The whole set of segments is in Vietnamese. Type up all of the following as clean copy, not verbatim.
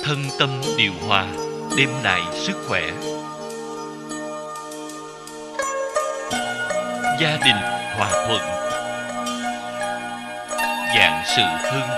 thân tâm điều hòa, đem lại sức khỏe. Gia đình hòa thuận, vạn sự hưng.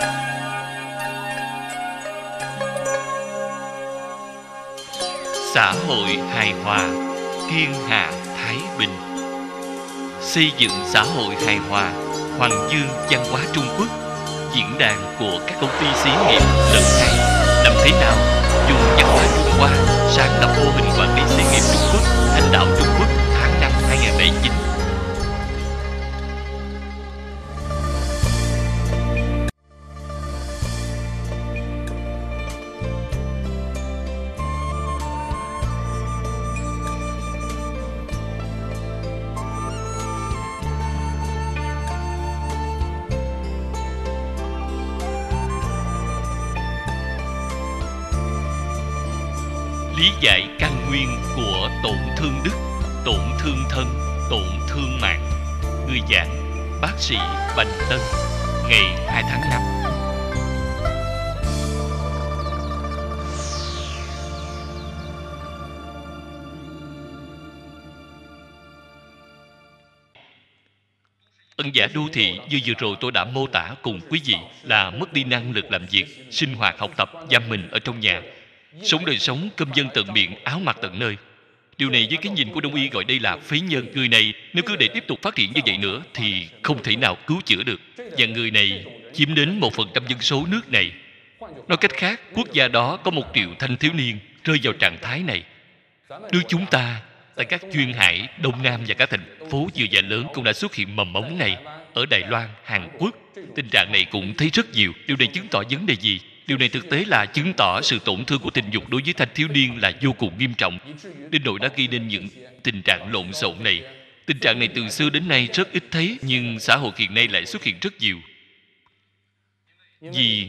Xã hội hài hòa, thiên hạ thái bình. Xây dựng xã hội hài hòa, Hoàng Dương văn hóa Trung Quốc, diễn đàn của các công ty xí nghiệp lần hai. Làm thế nào dùng văn hóa Trung Hoa sáng lập mô hình quản lý xí nghiệp Trung Quốc, thành đạo Trung Quốc tháng 5 2009. Lý giải căn nguyên của tổn thương đức, tổn thương thân, tổn thương mạng. Người giảng bác sĩ Bành Tân, ngày 2 tháng 5. Ân giả đô thị như vừa rồi tôi đã mô tả cùng quý vị là mất đi năng lực làm việc, sinh hoạt, học tập, giam mình ở trong nhà, sống đời sống cơm dân tận miệng, áo mặc tận nơi. Điều này với cái nhìn của Đông y gọi đây là phế nhân. Người này nếu cứ để tiếp tục phát triển như vậy nữa thì không thể nào cứu chữa được. Và người này chiếm đến 1% dân số nước này. Nói cách khác, quốc gia đó có 1 triệu thanh thiếu niên rơi vào trạng thái này. Nước chúng ta, tại các duyên hải, Đông Nam và các thành phố vừa và lớn cũng đã xuất hiện mầm mống này. Ở Đài Loan, Hàn Quốc, tình trạng này cũng thấy rất nhiều. Điều này chứng tỏ vấn đề gì? Điều này thực tế là chứng tỏ sự tổn thương của tình dục đối với thanh thiếu niên là vô cùng nghiêm trọng, đến nỗi đã gây nên những tình trạng lộn xộn này. Tình trạng này từ xưa đến nay rất ít thấy, nhưng xã hội hiện nay lại xuất hiện rất nhiều. Vì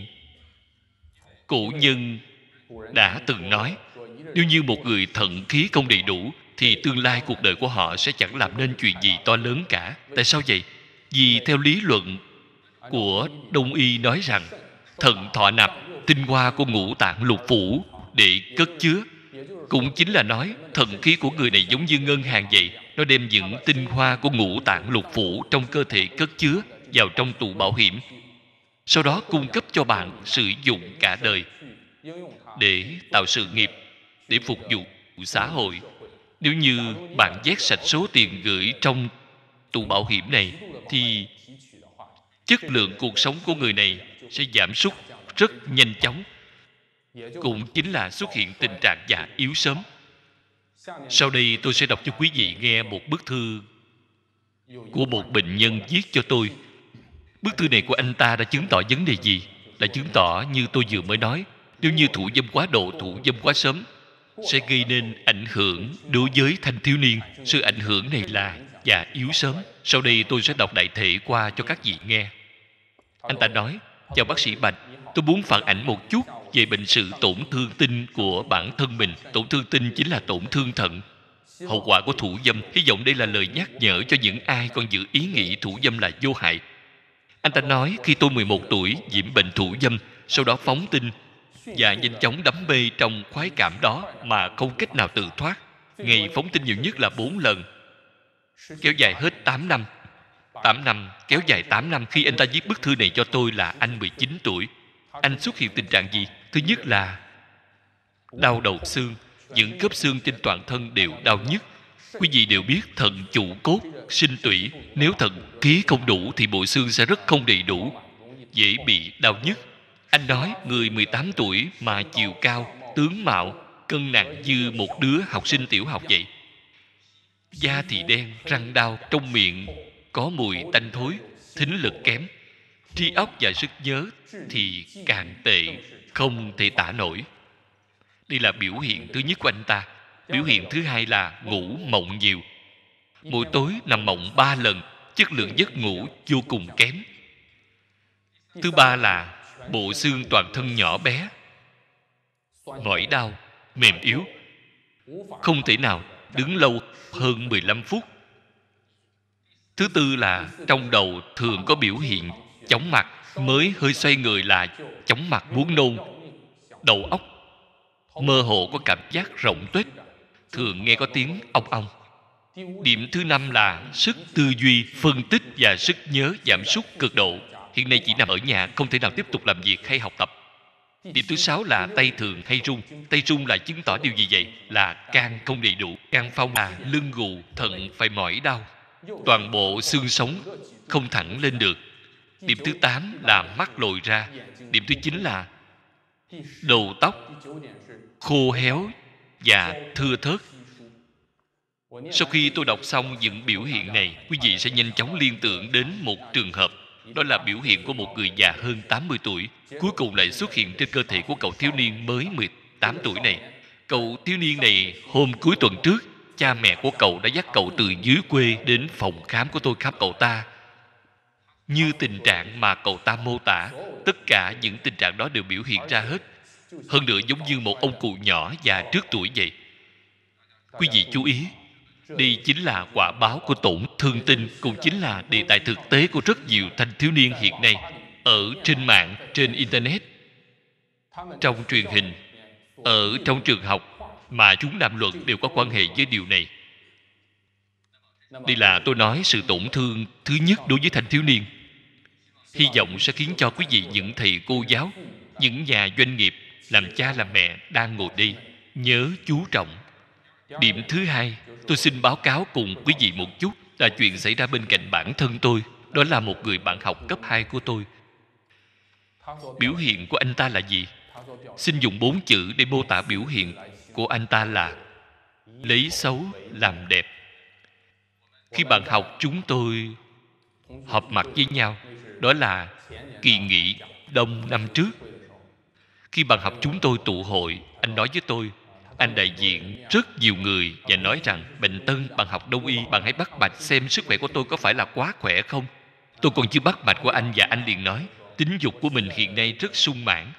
cổ nhân đã từng nói, nếu như một người thận khí không đầy đủ thì tương lai cuộc đời của họ sẽ chẳng làm nên chuyện gì to lớn cả. Tại sao vậy? Vì theo lý luận của Đông y nói rằng thận thọ nạp tinh hoa của ngũ tạng lục phủ để cất chứa. Cũng chính là nói thận khí của người này giống như ngân hàng vậy. Nó đem những tinh hoa của ngũ tạng lục phủ trong cơ thể cất chứa vào trong tủ bảo hiểm, sau đó cung cấp cho bạn sử dụng cả đời để tạo sự nghiệp, để phục vụ xã hội. Nếu như bạn vét sạch số tiền gửi trong tủ bảo hiểm này thì chất lượng cuộc sống của người này sẽ giảm sút rất nhanh chóng, cũng chính là xuất hiện tình trạng già yếu sớm. Sau đây tôi sẽ đọc cho quý vị nghe một bức thư của một bệnh nhân viết cho tôi. Bức thư này của anh ta đã chứng tỏ vấn đề gì? Đã chứng tỏ như tôi vừa mới nói, nếu như thủ dâm quá độ, thủ dâm quá sớm sẽ gây nên ảnh hưởng đối với thanh thiếu niên. Sự ảnh hưởng này là già yếu sớm. Sau đây tôi sẽ đọc đại thể qua cho các vị nghe. Anh ta nói: chào bác sĩ Bạch, tôi muốn phản ảnh một chút về bệnh sự tổn thương tinh của bản thân mình. Tổn thương tinh chính là tổn thương thận, hậu quả của thủ dâm. Hy vọng đây là lời nhắc nhở cho những ai còn giữ ý nghĩ thủ dâm là vô hại. Anh ta nói khi tôi 11 tuổi nhiễm bệnh thủ dâm, sau đó phóng tinh và nhanh chóng đắm mê trong khoái cảm đó mà không cách nào tự thoát. Ngày phóng tinh nhiều nhất là 4 lần, kéo dài hết 8 năm. 8 năm, kéo dài 8 năm. Khi anh ta viết bức thư này cho tôi là anh 19 tuổi. Anh xuất hiện tình trạng gì? Thứ nhất là đau đầu xương, những khớp xương trên toàn thân đều đau nhức. Quý vị đều biết thận chủ cốt, sinh tủy. Nếu thận khí không đủ thì bộ xương sẽ rất không đầy đủ, dễ bị đau nhức. Anh nói người 18 tuổi mà chiều cao, tướng mạo, cân nặng như một đứa học sinh tiểu học vậy. Da thì đen, răng đau, trong miệng có mùi tanh thối, thính lực kém, trí óc và sức nhớ thì càng tệ, không thể tả nổi. Đây là biểu hiện thứ nhất của anh ta. Biểu hiện thứ hai là ngủ mộng nhiều. Mỗi tối nằm mộng 3 lần, chất lượng giấc ngủ vô cùng kém. Thứ ba là bộ xương toàn thân nhỏ bé, mỏi đau, mềm yếu, không thể nào đứng lâu hơn 15 phút. Thứ tư là trong đầu thường có biểu hiện chóng mặt, mới hơi xoay người là chóng mặt muốn nôn. Đầu óc mơ hồ có cảm giác rộng tuếch, thường nghe có tiếng ong ong. Điểm thứ 5 là sức tư duy, phân tích và sức nhớ giảm sút cực độ. Hiện nay chỉ nằm ở nhà, không thể nào tiếp tục làm việc hay học tập. Điểm thứ 6 là tay thường hay run. Tay run là chứng tỏ điều gì vậy? Là can không đầy đủ. Can phong là lưng gù, thận phải mỏi đau. Toàn bộ xương sống không thẳng lên được. Điểm thứ 8 là mắt lồi ra. Điểm thứ 9 là đầu tóc khô héo và thưa thớt. Sau khi tôi đọc xong những biểu hiện này, quý vị sẽ nhanh chóng liên tưởng đến một trường hợp. Đó là biểu hiện của một người già hơn 80 tuổi, cuối cùng lại xuất hiện trên cơ thể của cậu thiếu niên mới 18 tuổi này. Cậu thiếu niên này hôm cuối tuần trước, cha mẹ của cậu đã dắt cậu từ dưới quê đến phòng khám của tôi khám cậu ta. Như tình trạng mà cậu ta mô tả, tất cả những tình trạng đó đều biểu hiện ra hết. Hơn nữa giống như một ông cụ nhỏ già trước tuổi vậy. Quý vị chú ý, đây chính là quả báo của tổn thương tinh, cũng chính là đề tài thực tế của rất nhiều thanh thiếu niên hiện nay. Ở trên mạng, trên Internet, trong truyền hình, ở trong trường học mà chúng đàm luận đều có quan hệ với điều này. Đây là tôi nói sự tổn thương thứ nhất đối với thanh thiếu niên. Hy vọng sẽ khiến cho quý vị, những thầy cô giáo, những nhà doanh nghiệp, làm cha làm mẹ đang ngồi đây nhớ chú trọng. Điểm thứ 2, tôi xin báo cáo cùng quý vị một chút là chuyện xảy ra bên cạnh bản thân tôi. Đó là một người bạn học cấp 2 của tôi. Biểu hiện của anh ta là gì? Xin dùng 4 chữ để mô tả biểu hiện của anh ta là lấy xấu làm đẹp. Khi bạn học chúng tôi họp mặt với nhau, đó là kỳ nghỉ đông năm trước. Khi bạn học chúng tôi tụ hội, anh nói với tôi, anh đại diện rất nhiều người và nói rằng, Bệnh Tân, bạn học đông y, bạn hãy bắt mạch xem sức khỏe của tôi có phải là quá khỏe không. Tôi còn chưa bắt mạch của anh và anh liền nói, tính dục của mình hiện nay rất sung mãn,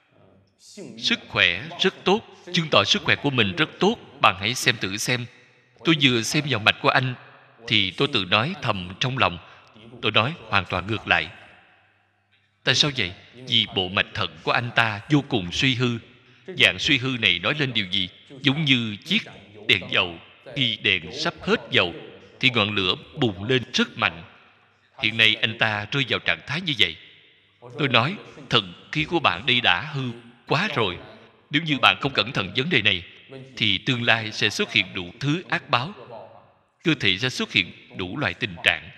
sức khỏe rất tốt, chứng tỏ sức khỏe của mình rất tốt, bạn hãy xem thử xem. Tôi vừa xem vào mạch của anh thì tôi tự nói thầm trong lòng. Tôi nói hoàn toàn ngược lại. Tại sao vậy? Vì bộ mạch thận của anh ta vô cùng suy hư. Dạng suy hư này nói lên điều gì? Giống như chiếc đèn dầu, khi đèn sắp hết dầu thì ngọn lửa bùng lên rất mạnh. Hiện nay anh ta rơi vào trạng thái như vậy. Tôi nói, thận khí của bạn đi đã hư quá rồi. Nếu như bạn không cẩn thận vấn đề này thì tương lai sẽ xuất hiện đủ thứ ác báo. Cơ thể sẽ xuất hiện đủ loại tình trạng.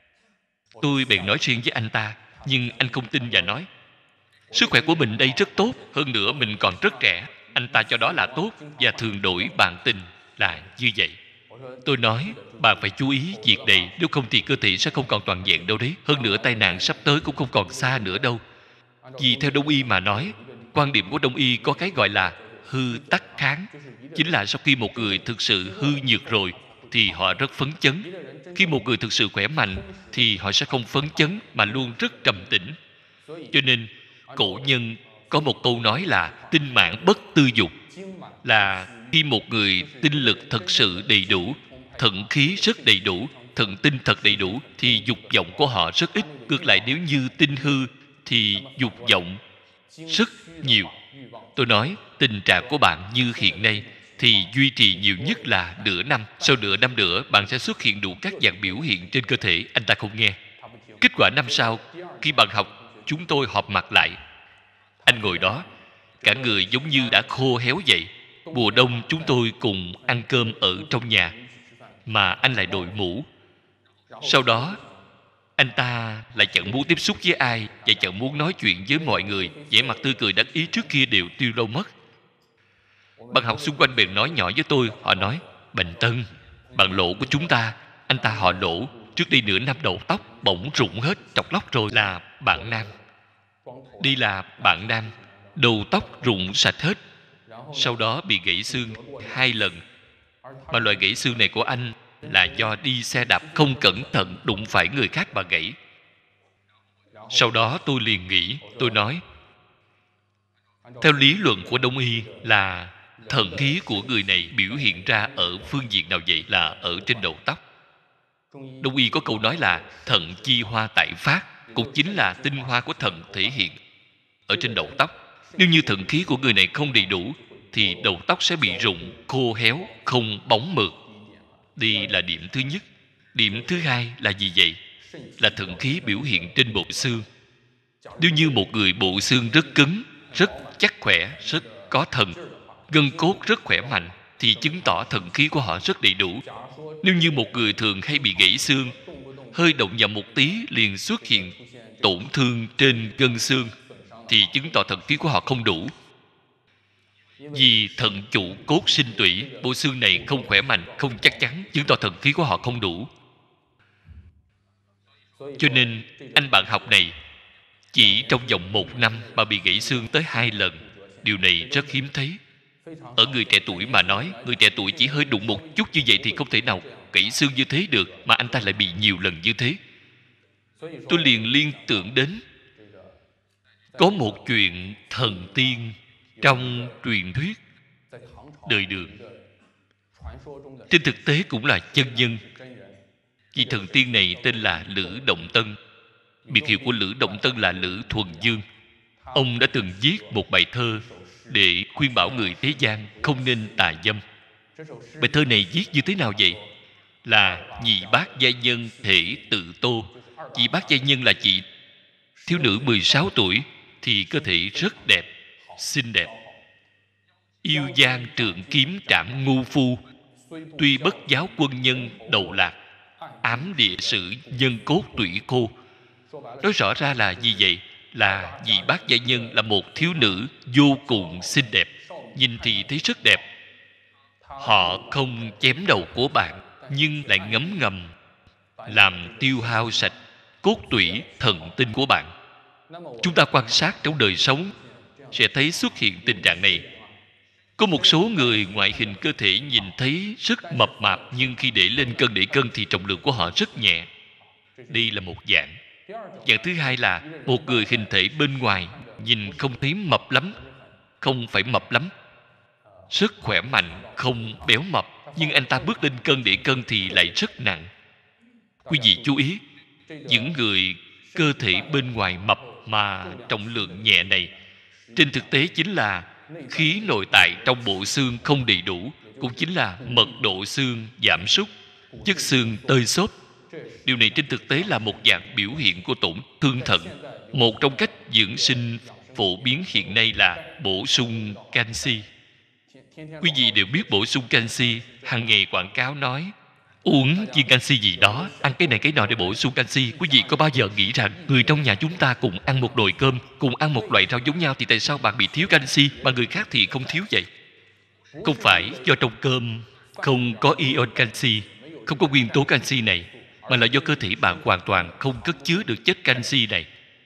Tôi bèn nói riêng với anh ta, nhưng anh không tin và nói, sức khỏe của mình đây rất tốt, hơn nữa mình còn rất trẻ. Anh ta cho đó là tốt và thường đổi bạn tình là như vậy. Tôi nói, bạn phải chú ý việc này, nếu không thì cơ thể sẽ không còn toàn vẹn đâu đấy. Hơn nữa tai nạn sắp tới cũng không còn xa nữa đâu. Vì theo Đông y mà nói, quan điểm của Đông y có cái gọi là hư tắc kháng. Chính là sau khi một người thực sự hư nhược rồi thì họ rất phấn chấn. Khi một người thực sự khỏe mạnh thì họ sẽ không phấn chấn mà luôn rất trầm tĩnh. Cho nên cổ nhân có một câu nói là tinh mãn bất tư dục, là khi một người tinh lực thật sự đầy đủ, thận khí rất đầy đủ, thận tinh thật đầy đủ thì dục vọng của họ rất ít. Ngược lại nếu như tinh hư thì dục vọng rất nhiều. Tôi nói tình trạng của bạn như hiện nay thì duy trì nhiều nhất là nửa năm. Sau nửa năm nữa bạn sẽ xuất hiện đủ các dạng biểu hiện trên cơ thể. Anh ta không nghe. Kết quả năm sau, khi bạn học chúng tôi họp mặt lại, anh ngồi đó, cả người giống như đã khô héo vậy. Mùa đông chúng tôi cùng ăn cơm ở trong nhà mà anh lại đội mũ. Sau đó anh ta lại chẳng muốn tiếp xúc với ai và chẳng muốn nói chuyện với mọi người. Vẻ mặt tươi cười đắc ý trước kia đều tiêu đâu mất. Bạn học xung quanh bèn nói nhỏ với tôi. Họ nói, Bệnh Tân, bạn Lỗ của chúng ta, anh ta họ Lỗ, trước đây nửa năm đầu tóc bỗng rụng hết, trọc lóc rồi. Là bạn nam. Đi là bạn nam, đầu tóc rụng sạch hết. Sau đó bị gãy xương 2 lần. Mà loại gãy xương này của anh là do đi xe đạp không cẩn thận đụng phải người khác mà gãy. Sau đó tôi liền nghĩ, tôi nói, theo lý luận của Đông y là thận khí của người này biểu hiện ra ở phương diện nào vậy? Là ở trên đầu tóc. Đông y có câu nói là thận chi hoa tại phát, cũng chính là tinh hoa của thận thể hiện ở trên đầu tóc. Nếu như thận khí của người này không đầy đủ thì đầu tóc sẽ bị rụng, khô héo, không bóng mượt. Đây là điểm thứ nhất. Điểm thứ hai là gì vậy? Là thận khí biểu hiện trên bộ xương. Nếu như một người bộ xương rất cứng, rất chắc khỏe, rất có thần, gân cốt rất khỏe mạnh, thì chứng tỏ thận khí của họ rất đầy đủ. Nếu như một người thường hay bị gãy xương, hơi động vào một tí liền xuất hiện tổn thương trên gân xương, thì chứng tỏ thận khí của họ không đủ. Vì thận chủ cốt sinh tủy, bộ xương này không khỏe mạnh, không chắc chắn, chứng tỏ thận khí của họ không đủ. Cho nên anh bạn học này chỉ trong vòng 1 năm mà bị gãy xương tới 2 lần. Điều này rất hiếm thấy. Ở người trẻ tuổi mà nói, người trẻ tuổi chỉ hơi đụng một chút như vậy thì không thể nào gãy xương như thế được, mà anh ta lại bị nhiều lần như thế. Tôi liền liên tưởng đến có một chuyện thần tiên trong truyền thuyết đời Đường. Trên thực tế cũng là chân nhân. Vị thần tiên này tên là Lữ Động Tân. Biệt hiệu của Lữ Động Tân là Lữ Thuần Dương. Ông đã từng viết một bài thơ để khuyên bảo người thế gian không nên tà dâm. Bài thơ này viết như thế nào vậy? Là nhị bác giai nhân thể tự tô. Nhị bác giai nhân là chị thiếu nữ 16 tuổi thì cơ thể rất đẹp, xinh đẹp. Yêu gian trượng kiếm trảm ngu phu, tuy bất giáo quân nhân đầu lạc, ám địa sử nhân cốt tủy khô. Nói rõ ra là gì vậy? Là vị bác gia nhân là một thiếu nữ vô cùng xinh đẹp, nhìn thì thấy rất đẹp. Họ không chém đầu của bạn, nhưng lại ngấm ngầm làm tiêu hao sạch cốt tủy thần tinh của bạn. Chúng ta quan sát trong đời sống sẽ thấy xuất hiện tình trạng này. Có một số người ngoại hình cơ thể nhìn thấy rất mập mạp, nhưng khi để lên cân để cân thì trọng lượng của họ rất nhẹ. Đây là một dạng. Dạng thứ hai là một người hình thể bên ngoài nhìn không thấy mập lắm, không phải mập lắm, rất khỏe mạnh, không béo mập, nhưng anh ta bước lên cân để cân thì lại rất nặng. Quý vị chú ý, những người cơ thể bên ngoài mập mà trọng lượng nhẹ này, trên thực tế chính là khí nội tại trong bộ xương không đầy đủ, cũng chính là mật độ xương giảm sút, chất xương tơi xốp. Điều này trên thực tế là một dạng biểu hiện của tổn thương thận. Một trong cách dưỡng sinh phổ biến hiện nay là bổ sung canxi. Quý vị đều biết bổ sung canxi, hàng ngày quảng cáo nói uống viên canxi gì đó, ăn cái này cái nọ để bổ sung canxi. Quý vị có bao giờ nghĩ rằng người trong nhà chúng ta cùng ăn một nồi cơm, cùng ăn một loại rau giống nhau, thì tại sao bạn bị thiếu canxi mà người khác thì không thiếu vậy? Không phải do trong cơm không có ion canxi, không có nguyên tố canxi này, mà là do cơ thể bạn hoàn toàn không cất chứa được chất canxi này.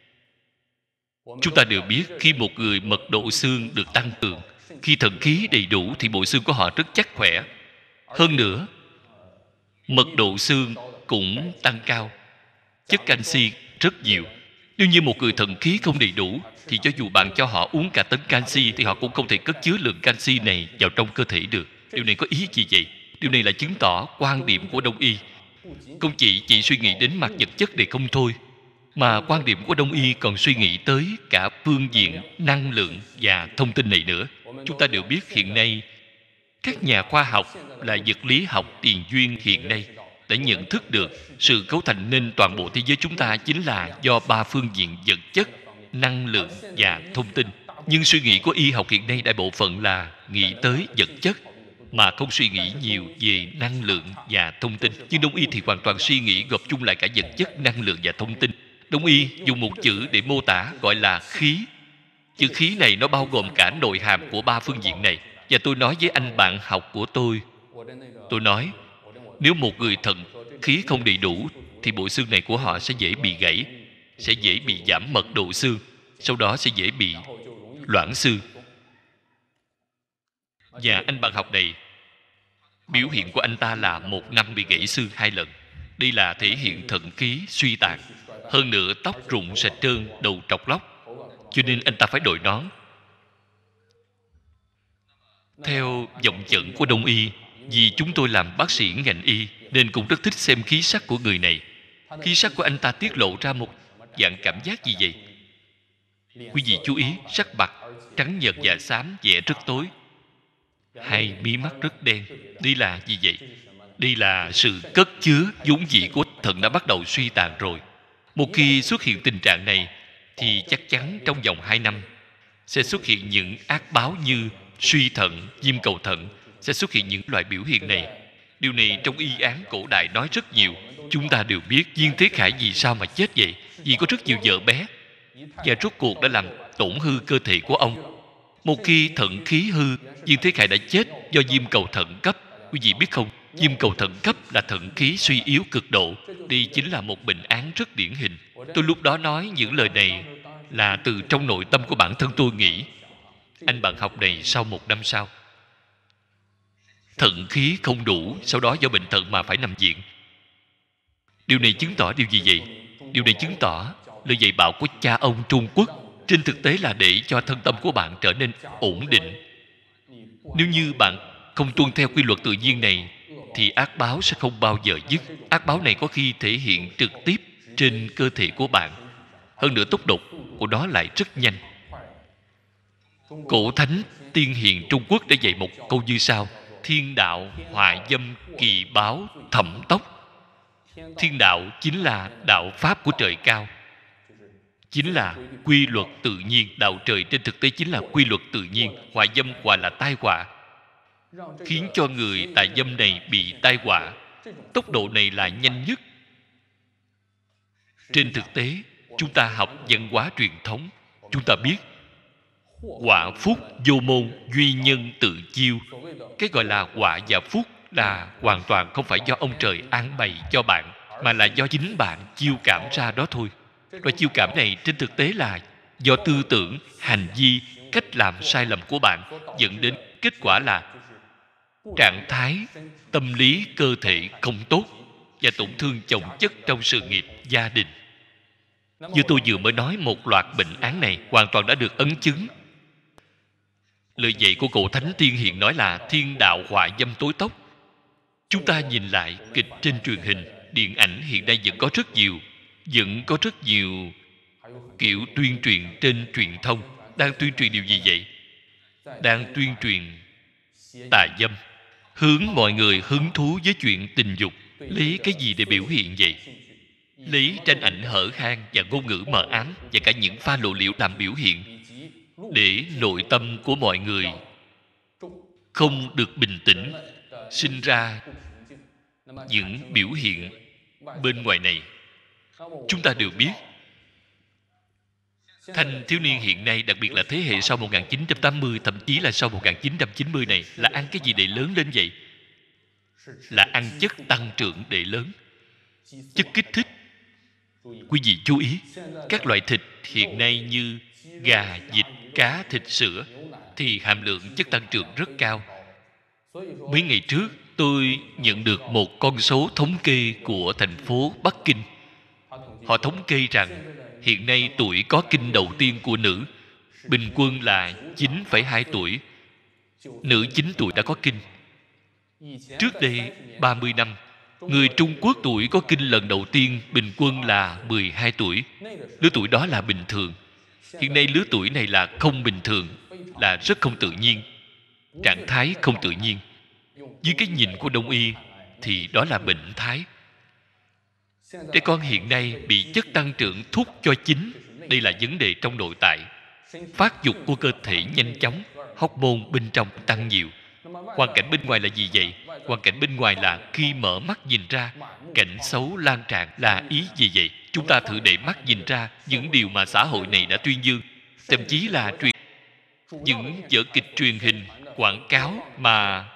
Chúng ta đều biết khi một người mật độ xương được tăng cường, khi thận khí đầy đủ thì bộ xương của họ rất chắc khỏe. Hơn nữa, mật độ xương cũng tăng cao, chất canxi rất nhiều. Nếu như một người thận khí không đầy đủ thì cho dù bạn cho họ uống cả tấn canxi thì họ cũng không thể cất chứa lượng canxi này vào trong cơ thể được. Điều này có ý gì vậy? Điều này là chứng tỏ quan điểm của Đông y không chỉ suy nghĩ đến mặt vật chất để không thôi, mà quan điểm của Đông y còn suy nghĩ tới cả phương diện năng lượng và thông tin này nữa. Chúng ta đều biết hiện nay các nhà khoa học là vật lý học tiền duyên hiện nay đã nhận thức được sự cấu thành nên toàn bộ thế giới chúng ta chính là do 3 phương diện vật chất, năng lượng và thông tin. Nhưng suy nghĩ của y học hiện nay đại bộ phận là nghĩ tới vật chất mà không suy nghĩ nhiều về năng lượng và thông tin. Nhưng Đông y thì hoàn toàn suy nghĩ gộp chung lại cả vật chất, năng lượng và thông tin. Đông y dùng một chữ để mô tả gọi là khí. Chữ khí này nó bao gồm cả nội hàm của 3 phương diện này. Và tôi nói với anh bạn học của tôi nói nếu một người thận khí không đầy đủ thì bộ xương này của họ sẽ dễ bị gãy, sẽ dễ bị giảm mật độ xương, sau đó sẽ dễ bị loãng xương. Và anh bạn học này, biểu hiện của anh ta là 1 năm bị gãy xương 2 lần. Đây là thể hiện thận khí suy tàn. Hơn nữa tóc rụng sạch trơn, đầu trọc lóc, cho nên anh ta phải đội nón. Theo vọng dẫn của Đông y, vì chúng tôi làm bác sĩ ngành y nên cũng rất thích xem khí sắc của người này. Khí sắc của anh ta tiết lộ ra một dạng cảm giác gì vậy? Quý vị chú ý, sắc bạc, trắng nhợt và xám, vẻ rất tối. Hai mí mắt rất đen. Đây là gì vậy? Đây là sự cất chứa vốn dĩ của thận đã bắt đầu suy tàn rồi. Một khi xuất hiện tình trạng này thì chắc chắn trong vòng 2 năm sẽ xuất hiện những ác báo như suy thận, viêm cầu thận, sẽ xuất hiện những loại biểu hiện này. Điều này trong y án cổ đại nói rất nhiều. Chúng ta đều biết Diên Thế Khải vì sao mà chết vậy? Vì có rất nhiều vợ bé, và rốt cuộc đã làm tổn hư cơ thể của ông. Một khi thận khí hư, Diên Thế Khải đã chết do viêm cầu thận cấp. Quý vị biết không? Viêm cầu thận cấp là thận khí suy yếu cực độ. Đây chính là một bệnh án rất điển hình. Tôi lúc đó nói những lời này là từ trong nội tâm của bản thân tôi nghĩ. Anh bạn học này sau 1 năm sau, thận khí không đủ, sau đó do bệnh thận mà phải nằm viện. Điều này chứng tỏ điều gì vậy? Điều này chứng tỏ lời dạy bảo của cha ông Trung Quốc trên thực tế là để cho thân tâm của bạn trở nên ổn định. Nếu như bạn không tuân theo quy luật tự nhiên này thì ác báo sẽ không bao giờ dứt. Ác báo này có khi thể hiện trực tiếp trên cơ thể của bạn. Hơn nữa tốc độ của nó lại rất nhanh. Cổ thánh tiên hiền Trung Quốc đã dạy một câu như sau: thiên đạo họa dâm kỳ báo thẩm tốc. Thiên đạo chính là đạo pháp của trời cao, chính là quy luật tự nhiên. Đạo trời trên thực tế chính là quy luật tự nhiên. Họa dâm quả là tai họa, khiến cho người tại dâm này bị tai họa. Tốc độ này là nhanh nhất. Trên thực tế, chúng ta học văn hóa truyền thống, chúng ta biết họa phúc vô môn, duy nhân tự chiêu. Cái gọi là họa và phúc là hoàn toàn không phải do ông trời an bày cho bạn, mà là do chính bạn chiêu cảm ra đó thôi. Loại chiêu cảm này trên thực tế là do tư tưởng, hành vi, cách làm sai lầm của bạn dẫn đến kết quả là trạng thái tâm lý cơ thể không tốt và tổn thương chồng chất trong sự nghiệp gia đình. Như tôi vừa mới nói, một loạt bệnh án này hoàn toàn đã được ấn chứng. Lời dạy của cổ thánh tiên hiền nói là thiên đạo họa dâm tối tốc. Chúng ta nhìn lại kịch trên truyền hình, điện ảnh hiện nay vẫn có rất nhiều kiểu tuyên truyền trên truyền thông. Đang tuyên truyền điều gì vậy? Đang tuyên truyền tà dâm, hướng mọi người hứng thú với chuyện tình dục. Lấy cái gì để biểu hiện vậy? Lấy tranh ảnh hở hang và ngôn ngữ mờ ám và cả những pha lộ liễu làm biểu hiện, để nội tâm của mọi người không được bình tĩnh, sinh ra những biểu hiện bên ngoài này. Chúng ta đều biết thanh thiếu niên hiện nay, đặc biệt là thế hệ sau 1980, thậm chí là sau 1990 này, là ăn cái gì để lớn lên vậy? Là ăn chất tăng trưởng để lớn, chất kích thích. Quý vị chú ý, các loại thịt hiện nay như gà, vịt, cá, thịt sữa thì hàm lượng chất tăng trưởng rất cao. Mấy ngày trước tôi nhận được một con số thống kê của thành phố Bắc Kinh. Họ thống kê rằng hiện nay tuổi có kinh đầu tiên của nữ bình quân là 9,2 tuổi. Nữ 9 tuổi đã có kinh. Trước đây 30 năm, người Trung Quốc tuổi có kinh lần đầu tiên bình quân là 12 tuổi. Lứa tuổi đó là bình thường. Hiện nay lứa tuổi này là không bình thường, là rất không tự nhiên, trạng thái không tự nhiên. Dưới cái nhìn của Đông y thì đó là bệnh thái. Trẻ con hiện nay bị chất tăng trưởng thúc cho chín. Đây là vấn đề trong nội tại. Phát dục của cơ thể nhanh chóng, hormone bên trong tăng nhiều. Hoàn cảnh bên ngoài là gì vậy? Hoàn cảnh bên ngoài là khi mở mắt nhìn ra, cảnh xấu lan tràn là ý gì vậy? Chúng ta thử để mắt nhìn ra những điều mà xã hội này đã tuyên dương, thậm chí là những vở kịch truyền hình, quảng cáo mà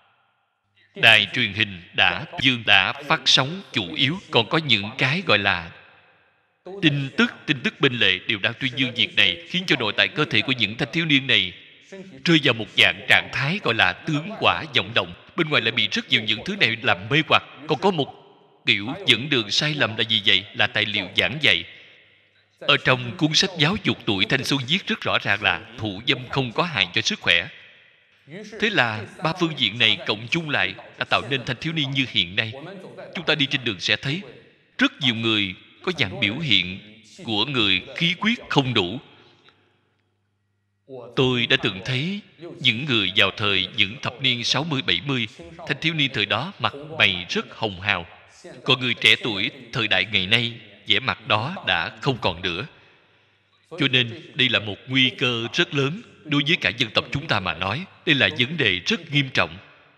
đài truyền hình đã phát sóng chủ yếu. Còn có những cái gọi là tin tức bên lề đều đang tuyên dương việc này, khiến cho nội tại cơ thể của những thanh thiếu niên này rơi vào một dạng trạng thái gọi là tướng quả vọng động. Bên ngoài lại bị rất nhiều những thứ này làm mê hoặc. Còn có một kiểu dẫn đường sai lầm là gì vậy? Là tài liệu giảng dạy. Ở trong cuốn sách giáo dục tuổi thanh xuân viết rất rõ ràng là thụ dâm không có hại cho sức khỏe. Thế là ba phương diện này cộng chung lại đã tạo nên thanh thiếu niên như hiện nay. Chúng ta đi trên đường sẽ thấy rất nhiều người có dạng biểu hiện của người khí huyết không đủ. Tôi đã từng thấy những người vào thời những thập niên 60 70, thanh thiếu niên thời đó mặt mày rất hồng hào. Còn người trẻ tuổi thời đại ngày nay, vẻ mặt đó đã không còn nữa. Cho nên đây là một nguy cơ rất lớn đối với cả dân tộc chúng ta mà nói. Đây là vấn đề rất nghiêm trọng.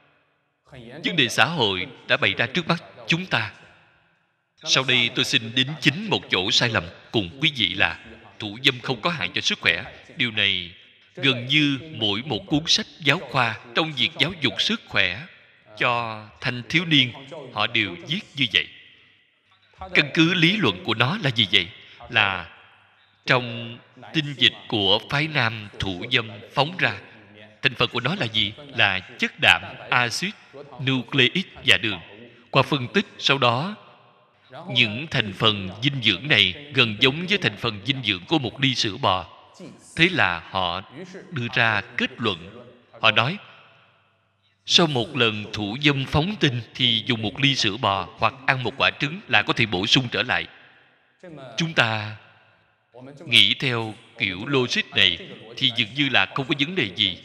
Vấn đề xã hội đã bày ra trước mắt chúng ta. Sau đây tôi xin đính chính một chỗ sai lầm cùng quý vị là thủ dâm không có hại cho sức khỏe. Điều này gần như mỗi một cuốn sách giáo khoa trong việc giáo dục sức khỏe cho thanh thiếu niên họ đều viết như vậy. Căn cứ lý luận của nó là gì vậy? Là trong tinh dịch của phái nam thủ dâm phóng ra, thành phần của nó là gì? Là chất đạm, axit, nucleic và đường. Qua phân tích sau đó, những thành phần dinh dưỡng này gần giống với thành phần dinh dưỡng của một ly sữa bò. Thế là họ đưa ra kết luận. Họ nói, sau một lần thủ dâm phóng tinh thì dùng một ly sữa bò hoặc ăn một quả trứng là có thể bổ sung trở lại. Chúng ta nghĩ theo kiểu logic này thì dường như là không có vấn đề gì.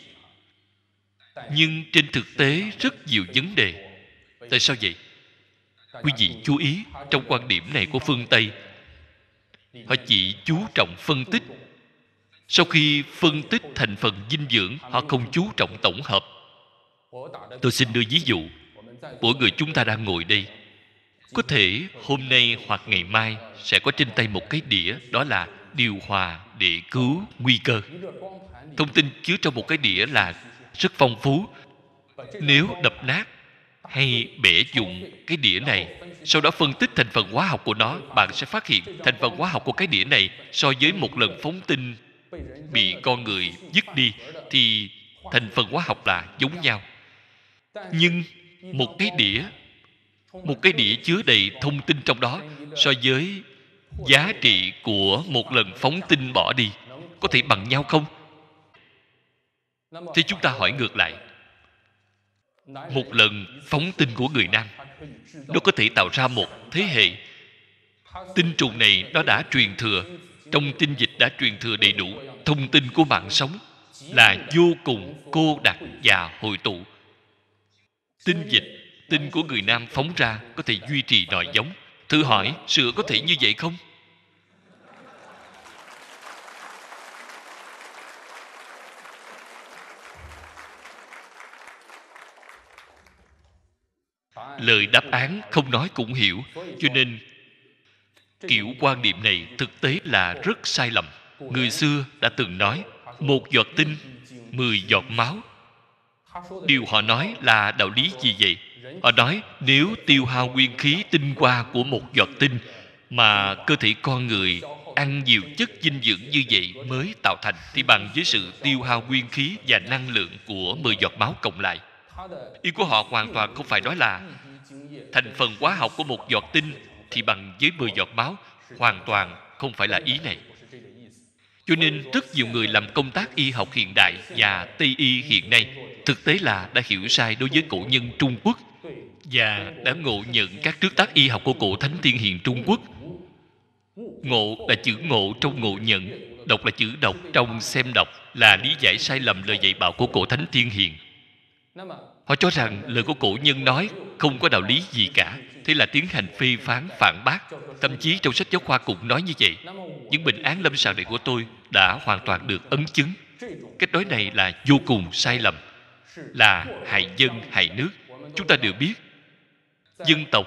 Nhưng trên thực tế rất nhiều vấn đề. Tại sao vậy? Quý vị chú ý, trong quan điểm này của phương Tây, họ chỉ chú trọng phân tích. Sau khi phân tích thành phần dinh dưỡng, họ không chú trọng tổng hợp. Tôi xin đưa ví dụ. Mỗi người chúng ta đang ngồi đây, có thể hôm nay hoặc ngày mai sẽ có trên tay một cái đĩa, đó là điều hòa để cứu nguy cơ. Thông tin chứa trong một cái đĩa là rất phong phú. Nếu đập nát hay bẻ dụng cái đĩa này, sau đó phân tích thành phần hóa học của nó, bạn sẽ phát hiện thành phần hóa học của cái đĩa này so với một lần phóng tinh bị con người dứt đi thì thành phần hóa học là giống nhau. Nhưng một cái đĩa chứa đầy thông tin trong đó, so với giá trị của một lần phóng tinh bỏ đi, có thể bằng nhau không? Thì chúng ta hỏi ngược lại, một lần phóng tinh của người nam, nó có thể tạo ra một thế hệ. Tinh trùng này nó đã truyền thừa, trong tinh dịch đã truyền thừa đầy đủ thông tin của mạng sống, là vô cùng cô đặc và hội tụ. Tinh dịch, tinh của người nam phóng ra có thể duy trì nòi giống. Thử hỏi, sữa có thể như vậy không? Lời đáp án không nói cũng hiểu. Cho nên kiểu quan niệm này thực tế là rất sai lầm. Người xưa đã từng nói, một giọt tinh, 10 giọt máu. Điều họ nói là đạo lý gì vậy? Họ nói nếu tiêu hao nguyên khí tinh hoa của một giọt tinh mà cơ thể con người ăn nhiều chất dinh dưỡng như vậy mới tạo thành, thì bằng với sự tiêu hao nguyên khí và năng lượng của 10 giọt máu cộng lại. Ý của họ hoàn toàn không phải nói là thành phần hóa học của một giọt tinh thì bằng với 10 giọt máu. Hoàn toàn không phải là ý này. Cho nên rất nhiều người làm công tác y học hiện đại và Tây y hiện nay thực tế là đã hiểu sai đối với cổ nhân Trung Quốc và đã ngộ nhận các trước tác y học của cổ Thánh Tiên Hiền Trung Quốc. Ngộ là chữ ngộ trong ngộ nhận, đọc là chữ đọc trong xem đọc, là lý giải sai lầm lời dạy bảo của cổ Thánh Tiên Hiền. Họ cho rằng lời của cổ nhân nói không có đạo lý gì cả, thế là tiến hành phê phán phản bác. Thậm chí trong sách giáo khoa cũng nói như vậy. Những bệnh án lâm sàng này của tôi đã hoàn toàn được ấn chứng. Cách nói này là vô cùng sai lầm, là hại dân hại nước. Chúng ta đều biết, dân tộc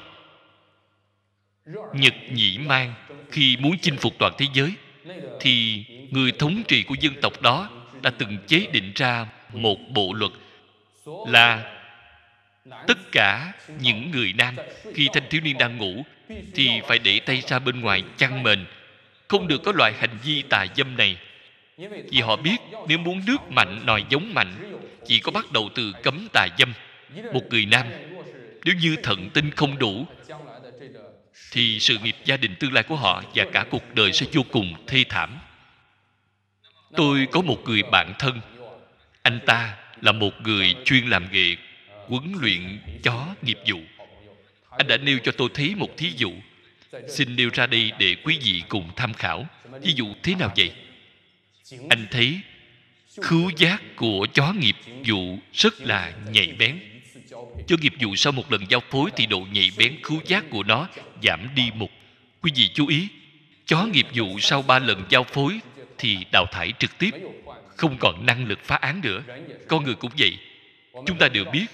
Nhật Nhĩ Mang khi muốn chinh phục toàn thế giới thì người thống trị của dân tộc đó đã từng chế định ra một bộ luật là tất cả những người nam khi thanh thiếu niên đang ngủ thì phải để tay ra bên ngoài chăn mền, không được có loại hành vi tà dâm này. Vì họ biết nếu muốn nước mạnh nòi giống mạnh, chỉ có bắt đầu từ cấm tà dâm. Một người nam nếu như thận tinh không đủ thì sự nghiệp gia đình tương lai của họ và cả cuộc đời sẽ vô cùng thê thảm. Tôi có một người bạn thân, anh ta là một người chuyên làm nghề huấn luyện chó nghiệp vụ. Anh đã nêu cho tôi thấy một thí dụ, xin nêu ra đây để quý vị cùng tham khảo. Ví dụ thế nào vậy? Anh thấy Khứu giác của chó nghiệp vụ rất là nhạy bén. Chó nghiệp vụ sau một lần giao phối thì độ nhạy bén khứu giác của nó giảm đi một. Quý vị chú ý, chó nghiệp vụ sau 3 lần giao phối thì đào thải trực tiếp, không còn năng lực phá án nữa. Con người cũng vậy. Chúng ta đều biết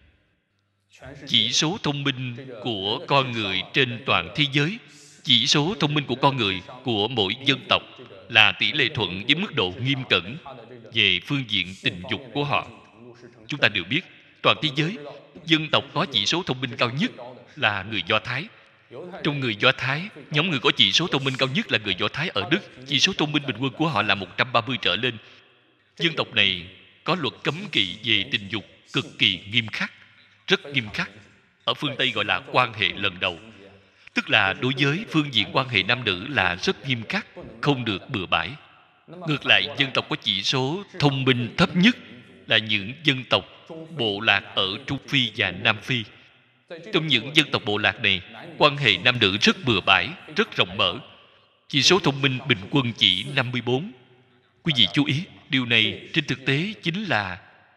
chỉ số thông minh của con người trên toàn thế giới, chỉ số thông minh của con người của mỗi dân tộc là tỷ lệ thuận với mức độ nghiêm cẩn về phương diện tình dục của họ. Chúng ta đều biết toàn thế giới, dân tộc có chỉ số thông minh cao nhất là người Do Thái. Trong người Do Thái, nhóm người có chỉ số thông minh cao nhất là người Do Thái ở Đức. Chỉ số thông minh bình quân của họ là 130 trở lên. Dân tộc này có luật cấm kỵ về tình dục cực kỳ nghiêm khắc, rất nghiêm khắc. Ở phương Tây gọi là quan hệ lần đầu. Tức là đối với phương diện quan hệ nam nữ là rất nghiêm khắc, không được bừa bãi. Ngược lại, dân tộc có chỉ số thông minh thấp nhất là những dân tộc bộ lạc ở Trung Phi và Nam Phi. Trong những dân tộc bộ lạc này, quan hệ nam nữ rất bừa bãi, rất rộng mở. Chỉ số thông minh bình quân chỉ 54. Quý vị chú ý, điều này trên thực tế chính là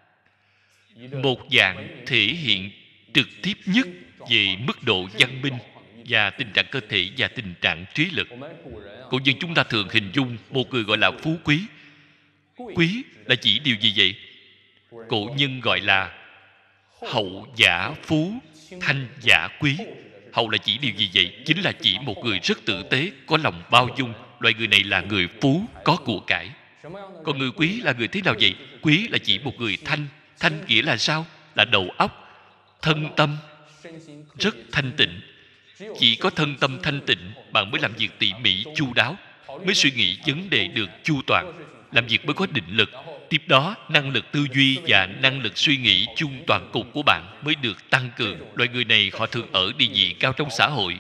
một dạng thể hiện trực tiếp nhất về mức độ văn minh và tình trạng cơ thể và tình trạng trí lực. Cổ nhân chúng ta thường hình dung một người gọi là phú quý. Quý là chỉ điều gì vậy? Cổ nhân gọi là hậu giả phú, thanh giả quý. Hậu là chỉ điều gì vậy? Chính là chỉ một người rất tử tế, có lòng bao dung. Loại người này là người phú, có của cải. Còn người quý là người thế nào vậy? Quý là chỉ một người thanh. Thanh nghĩa là sao? Là đầu óc, thân tâm rất thanh tịnh. Chỉ có thân tâm thanh tịnh, bạn mới làm việc tỉ mỉ chu đáo, mới suy nghĩ vấn đề được chu toàn, làm việc mới có định lực. Tiếp đó, năng lực tư duy và năng lực suy nghĩ chung toàn cục của bạn mới được tăng cường. Loại người này họ thường ở địa vị cao trong xã hội.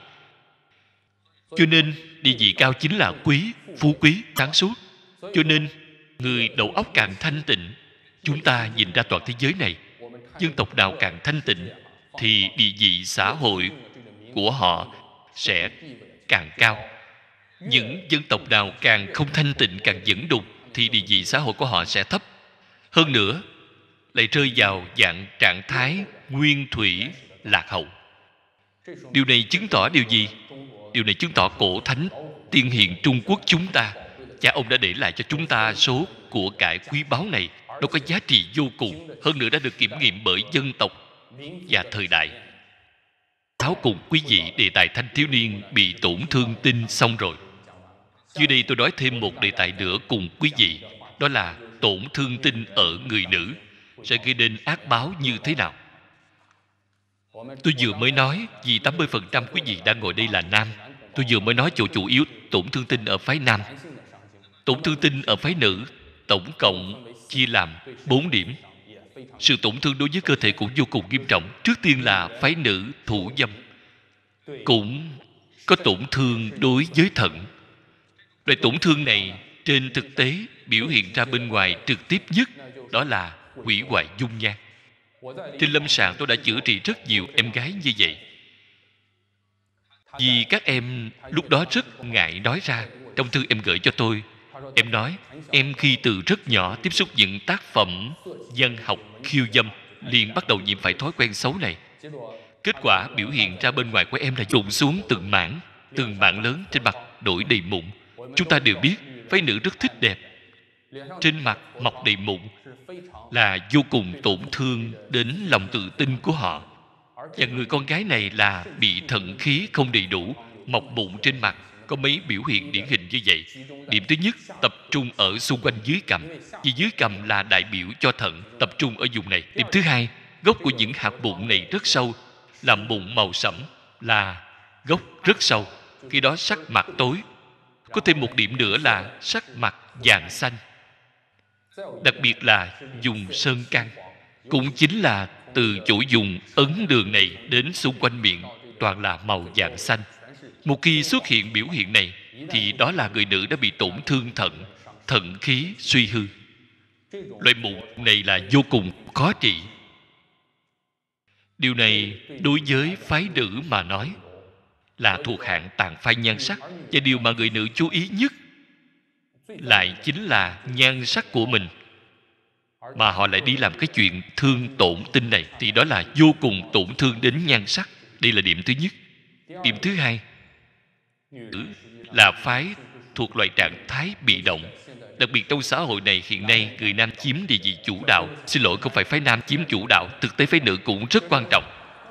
Cho nên, địa vị cao chính là quý, phú quý, sáng suốt. Cho nên, người đầu óc càng thanh tịnh, chúng ta nhìn ra toàn thế giới này, dân tộc nào càng thanh tịnh thì địa vị xã hội của họ sẽ càng cao. Những dân tộc nào càng không thanh tịnh, càng dẫn đục thì địa vị xã hội của họ sẽ thấp. Hơn nữa, lại rơi vào dạng trạng thái nguyên thủy lạc hậu. Điều này chứng tỏ điều gì? Điều này chứng tỏ cổ thánh tiên hiền Trung Quốc chúng ta, cha ông đã để lại cho chúng ta số của cải quý báu này. Nó có giá trị vô cùng, hơn nữa đã được kiểm nghiệm bởi dân tộc và thời đại. Tháo cùng quý vị đề tài thanh thiếu niên bị tổn thương tinh xong rồi. Dưới đây tôi nói thêm một đề tài nữa cùng quý vị, đó là tổn thương tinh ở người nữ sẽ gây nên ác báo như thế nào. Tôi vừa mới nói vì 80% quý vị đang ngồi đây là nam. Tôi vừa mới nói chỗ chủ yếu tổn thương tinh ở phái nam. Tổn thương tinh ở phái nữ tổng cộng chia làm 4 điểm. Sự tổn thương đối với cơ thể cũng vô cùng nghiêm trọng. Trước tiên là phái nữ thủ dâm, cũng có tổn thương đối với thận. Loại tổn thương này trên thực tế biểu hiện ra bên ngoài trực tiếp nhất, đó là hủy hoại dung nhan. Trên lâm sàng tôi đã chữa trị rất nhiều em gái như vậy. Vì các em lúc đó rất ngại nói ra. Trong thư em gửi cho tôi, em nói em khi từ rất nhỏ tiếp xúc những tác phẩm văn học khiêu dâm liền bắt đầu nhiễm phải thói quen xấu này. Kết quả biểu hiện ra bên ngoài của em là rụng xuống từng mảng lớn trên mặt đổi đầy mụn. Chúng ta đều biết phái nữ rất thích đẹp, trên mặt mọc đầy mụn là vô cùng tổn thương đến lòng tự tin của họ. Và người con gái này là bị thận khí không đầy đủ, mọc mụn trên mặt. Có mấy biểu hiện điển hình như vậy. Điểm thứ nhất, tập trung ở xung quanh dưới cằm, vì dưới cằm là đại biểu cho thận, tập trung ở vùng này. Điểm thứ hai, gốc của những hạt mụn này rất sâu, làm mụn màu sẫm, là gốc rất sâu, khi đó sắc mặt tối. Có thêm một điểm nữa là sắc mặt vàng xanh, đặc biệt là dùng sơn căn, cũng chính là từ chỗ dùng ấn đường này đến xung quanh miệng toàn là màu vàng xanh. Một khi xuất hiện biểu hiện này thì đó là người nữ đã bị tổn thương thận, thận khí suy hư. Loại mụn này là vô cùng khó trị. Điều này đối với phái nữ mà nói là thuộc hạng tàn phai nhan sắc, và điều mà người nữ chú ý nhất lại chính là nhan sắc của mình. mà họ lại đi làm cái chuyện thương tổn tinh này, thì đó là vô cùng tổn thương đến nhan sắc. Đây là điểm thứ nhất. Điểm thứ hai, nữ là phái thuộc loại trạng thái bị động. Đặc biệt trong xã hội này hiện nay, người nam chiếm địa vị chủ đạo. Xin lỗi, không phải phái nam chiếm chủ đạo, thực tế phái nữ cũng rất quan trọng.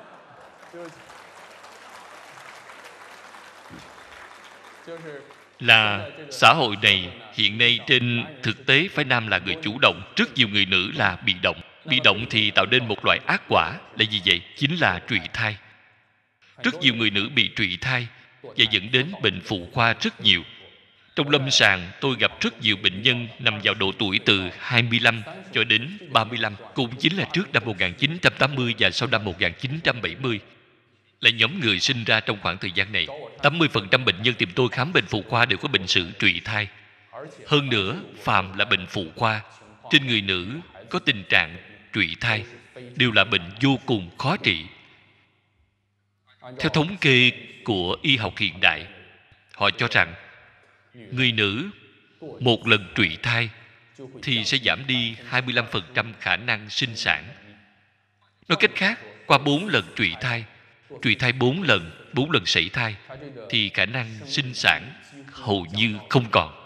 Là xã hội này hiện nay trên thực tế phái nam là người chủ động, rất nhiều người nữ là bị động. Bị động thì tạo nên một loại ác quả là gì vậy? Chính là trụy thai. Rất nhiều người nữ bị trụy thai và dẫn đến bệnh phụ khoa rất nhiều. Trong lâm sàng, tôi gặp rất nhiều bệnh nhân nằm vào độ tuổi từ 25 cho đến 35, cũng chính là trước năm 1980 và sau năm 1970. Là nhóm người sinh ra trong khoảng thời gian này. 80% bệnh nhân tìm tôi khám bệnh phụ khoa đều có bệnh sử trụy thai. Hơn nữa, phàm là bệnh phụ khoa, trên người nữ có tình trạng trụy thai, đều là bệnh vô cùng khó trị. Theo thống kê của y học hiện đại, họ cho rằng người nữ một lần trụy thai thì sẽ giảm đi 25% khả năng sinh sản. Nói cách khác, qua 4 lần trụy thai 4 lần sảy thai, thì khả năng sinh sản hầu như không còn.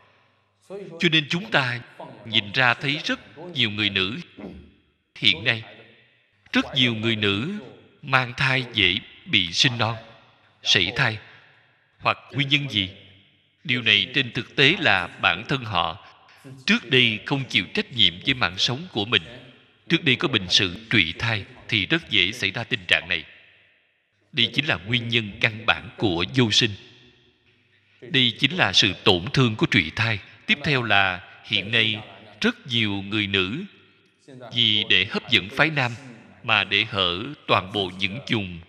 Cho nên chúng ta nhìn ra thấy rất nhiều người nữ hiện nay, rất nhiều người nữ mang thai dễ bị sinh non, sảy thai, hoặc nguyên nhân gì? Điều này trên thực tế là bản thân họ trước đây không chịu trách nhiệm với mạng sống của mình. Trước đây có bệnh sử trụy thai thì rất dễ xảy ra tình trạng này. Đây chính là nguyên nhân căn bản của vô sinh. Đây chính là sự tổn thương của trụy thai. Tiếp theo là hiện nay rất nhiều người nữ vì để hấp dẫn phái nam mà để hở toàn bộ những vùng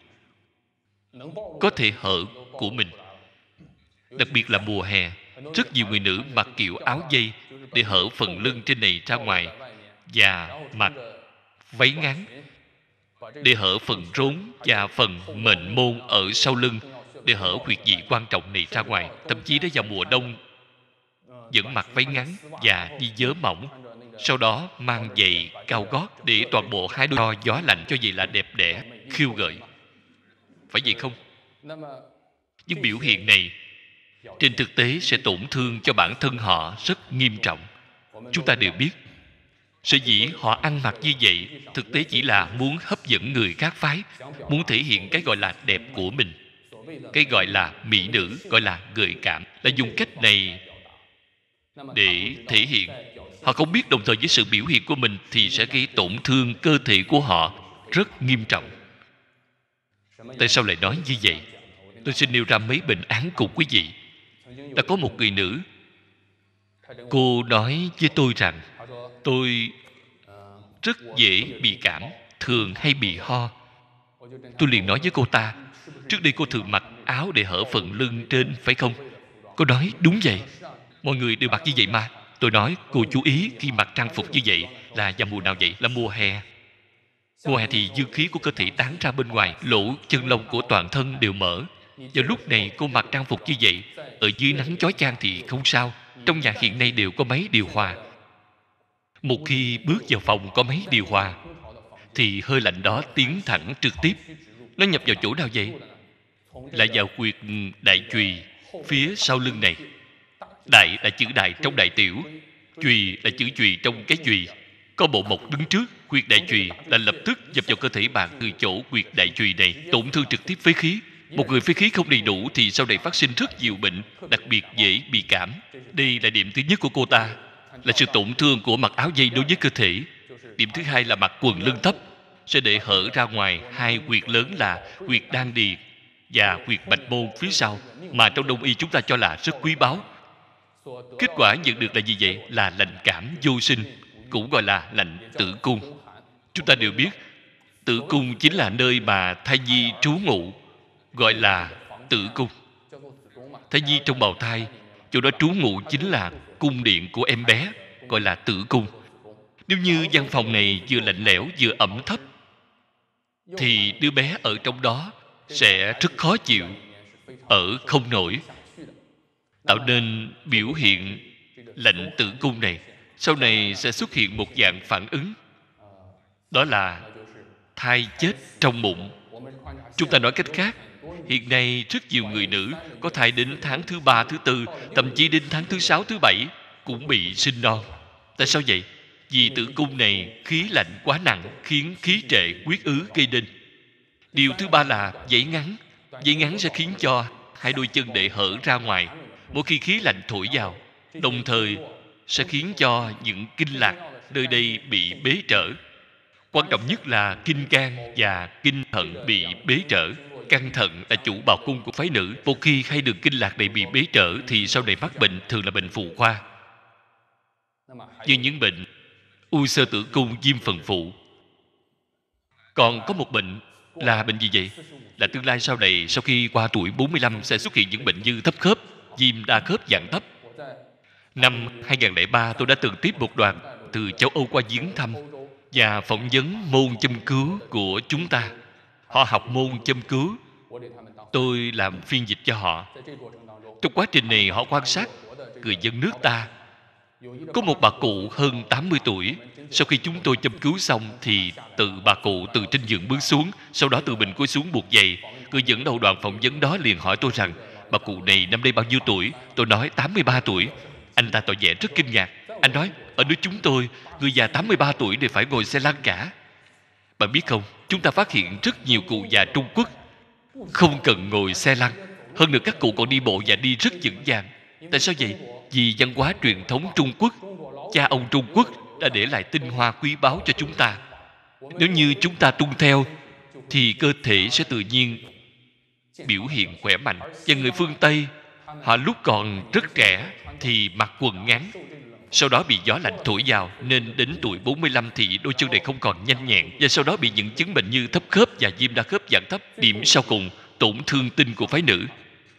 có thể hở của mình. Đặc biệt là mùa hè, rất nhiều người nữ mặc kiểu áo dây để hở phần lưng trên này ra ngoài, và mặc váy ngắn để hở phần rốn và phần mệnh môn ở sau lưng, để hở huyệt vị quan trọng này ra ngoài. Thậm chí đến vào mùa đông vẫn mặc váy ngắn và đi vớ mỏng, sau đó mang giày cao gót để toàn bộ hai đôi cho gió lạnh, cho vậy là đẹp đẽ, khiêu gợi. Phải vậy không? Nhưng biểu hiện này trên thực tế sẽ tổn thương cho bản thân họ rất nghiêm trọng. Chúng ta đều biết, sở dĩ họ ăn mặc như vậy thực tế chỉ là muốn hấp dẫn người khác phái, muốn thể hiện cái gọi là đẹp của mình. Cái gọi là mỹ nữ, gọi là gợi cảm, là dùng cách này để thể hiện. Họ không biết đồng thời với sự biểu hiện của mình thì sẽ gây tổn thương cơ thể của họ rất nghiêm trọng. Tại sao lại nói như vậy? Tôi xin nêu ra mấy bệnh án cùng quý vị. Đã có một người nữ, cô nói với tôi rằng tôi rất dễ bị cảm, thường hay bị ho. Tôi liền nói với cô ta, trước đây cô thường mặc áo để hở phần lưng trên, phải không? Cô nói, đúng vậy. Mọi người đều mặc như vậy mà. Tôi nói, cô chú ý khi mặc trang phục như vậy là vào mùa nào vậy? Là mùa hè. Mùa hè thì dương khí của cơ thể tán ra bên ngoài, lỗ chân lông của toàn thân đều mở. Vào lúc này cô mặc trang phục như vậy, ở dưới nắng chói chang thì không sao. Trong nhà hiện nay đều có máy điều hòa. Một khi bước vào phòng có máy điều hòa thì hơi lạnh đó tiến thẳng trực tiếp. Nó nhập vào chỗ nào vậy? Lại vào huyệt đại chùy phía sau lưng này. Đại là chữ đại trong đại tiểu, chùy là chữ chùy trong cái chùy. Có bộ mộc đứng trước, huyệt đại chùy là lập tức nhập vào cơ thể bạn từ chỗ huyệt đại chùy này, tổn thương trực tiếp phế khí. Một người phế khí không đầy đủ thì sau này phát sinh rất nhiều bệnh, đặc biệt dễ bị cảm. Đây là điểm thứ nhất của cô ta, là sự tổn thương của mặc áo dây đối với cơ thể. Điểm thứ hai là mặc quần lưng thấp, sẽ để hở ra ngoài hai huyệt lớn là huyệt đan điền và huyệt bạch môn phía sau, mà trong đông y chúng ta cho là rất quý báu. Kết quả nhận được là gì vậy? Là lạnh cảm vô sinh, cũng gọi là lạnh tử cung. Chúng ta đều biết, tử cung chính là nơi mà thai nhi trú ngụ, gọi là tử cung. Thai nhi trong bào thai, chỗ đó trú ngụ chính là cung điện của em bé, gọi là tử cung. Nếu như văn phòng này vừa lạnh lẽo vừa ẩm thấp thì đứa bé ở trong đó sẽ rất khó chịu, ở không nổi, tạo nên biểu hiện lạnh tử cung này sau này sẽ xuất hiện một dạng phản ứng, đó là thai chết trong bụng. Chúng ta nói cách khác, hiện nay rất nhiều người nữ có thai đến tháng thứ 3, thứ 4, thậm chí đến tháng thứ 6, thứ 7 cũng bị sinh non. Tại sao vậy? Vì tử cung này khí lạnh quá nặng khiến khí trệ, huyết ứ gây nên. Điều thứ ba là giãy ngắn. Giãy ngắn sẽ khiến cho hai đôi chân để hở ra ngoài mỗi khi khí lạnh thổi vào, đồng thời sẽ khiến cho những kinh lạc nơi đây bị bế trở. Quan trọng nhất là kinh can và kinh thận bị bế trở. Căn thận là chủ bào cung của phái nữ. Một khi hai đường kinh lạc này bị bế trở thì sau này mắc bệnh thường là bệnh phụ khoa, như những bệnh u xơ tử cung, viêm phần phụ. Còn có một bệnh là bệnh gì vậy? Là tương lai sau này, sau khi qua tuổi 45 sẽ xuất hiện những bệnh như thấp khớp, viêm đa khớp dạng thấp. Năm 2003 tôi đã từng tiếp một đoàn từ châu Âu qua viếng thăm và phỏng vấn môn châm cứu của chúng ta. Họ học môn châm cứu, tôi làm phiên dịch cho họ. Trong quá trình này họ quan sát người dân nước ta. Có một bà cụ hơn 80 tuổi. Sau khi chúng tôi châm cứu xong thì bà cụ từ trên giường bước xuống, sau đó từ bình cúi xuống buộc giày. Người dẫn đầu đoàn phỏng vấn đó liền hỏi tôi rằng bà cụ này năm nay bao nhiêu tuổi? Tôi nói 83 tuổi. Anh ta tỏ vẻ rất kinh ngạc. Anh nói, ở nước chúng tôi, người già 83 tuổi đều phải ngồi xe lăn cả. Bạn biết không, chúng ta phát hiện rất nhiều cụ già Trung Quốc không cần ngồi xe lăn. Hơn nữa các cụ còn đi bộ và đi rất vững vàng. Tại sao vậy? Vì văn hóa truyền thống Trung Quốc, cha ông Trung Quốc đã để lại tinh hoa quý báu cho chúng ta. Nếu như chúng ta tuân theo thì cơ thể sẽ tự nhiên biểu hiện khỏe mạnh. Và người phương Tây, họ lúc còn rất trẻ thì mặc quần ngắn, sau đó bị gió lạnh thổi vào nên đến tuổi 45 thì đôi chân này không còn nhanh nhẹn, và sau đó bị những chứng bệnh như thấp khớp và viêm đa khớp dạng thấp. Điểm sau cùng, tổn thương tinh của phái nữ.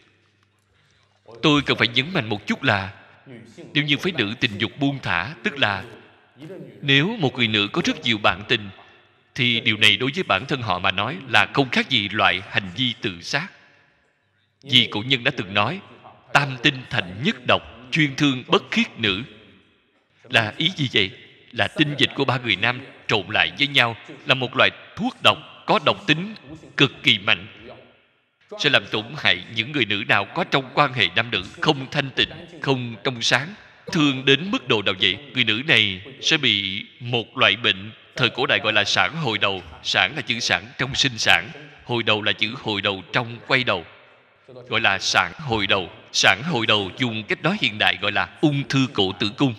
Tôi cần phải nhấn mạnh một chút là nếu như phái nữ tình dục buông thả, tức là nếu một người nữ có rất nhiều bạn tình, thì điều này đối với bản thân họ mà nói là không khác gì loại hành vi tự sát. Vì cổ nhân đã từng nói, tam tinh thành nhất độc, chuyên thương bất khiết nữ. Là ý gì vậy? Là tinh dịch của ba người nam trộn lại với nhau là một loại thuốc độc có độc tính cực kỳ mạnh, sẽ làm tổn hại những người nữ nào có trong quan hệ nam nữ không thanh tịnh, không trong sáng. Thương đến mức độ nào vậy? Người nữ này sẽ bị một loại bệnh thời cổ đại gọi là sản hồi đầu. Sản là chữ sản trong sinh sản, hồi đầu là chữ hồi đầu trong quay đầu, gọi là sản hồi đầu. Sản hồi đầu dùng cách nói hiện đại gọi là ung thư cổ tử cung.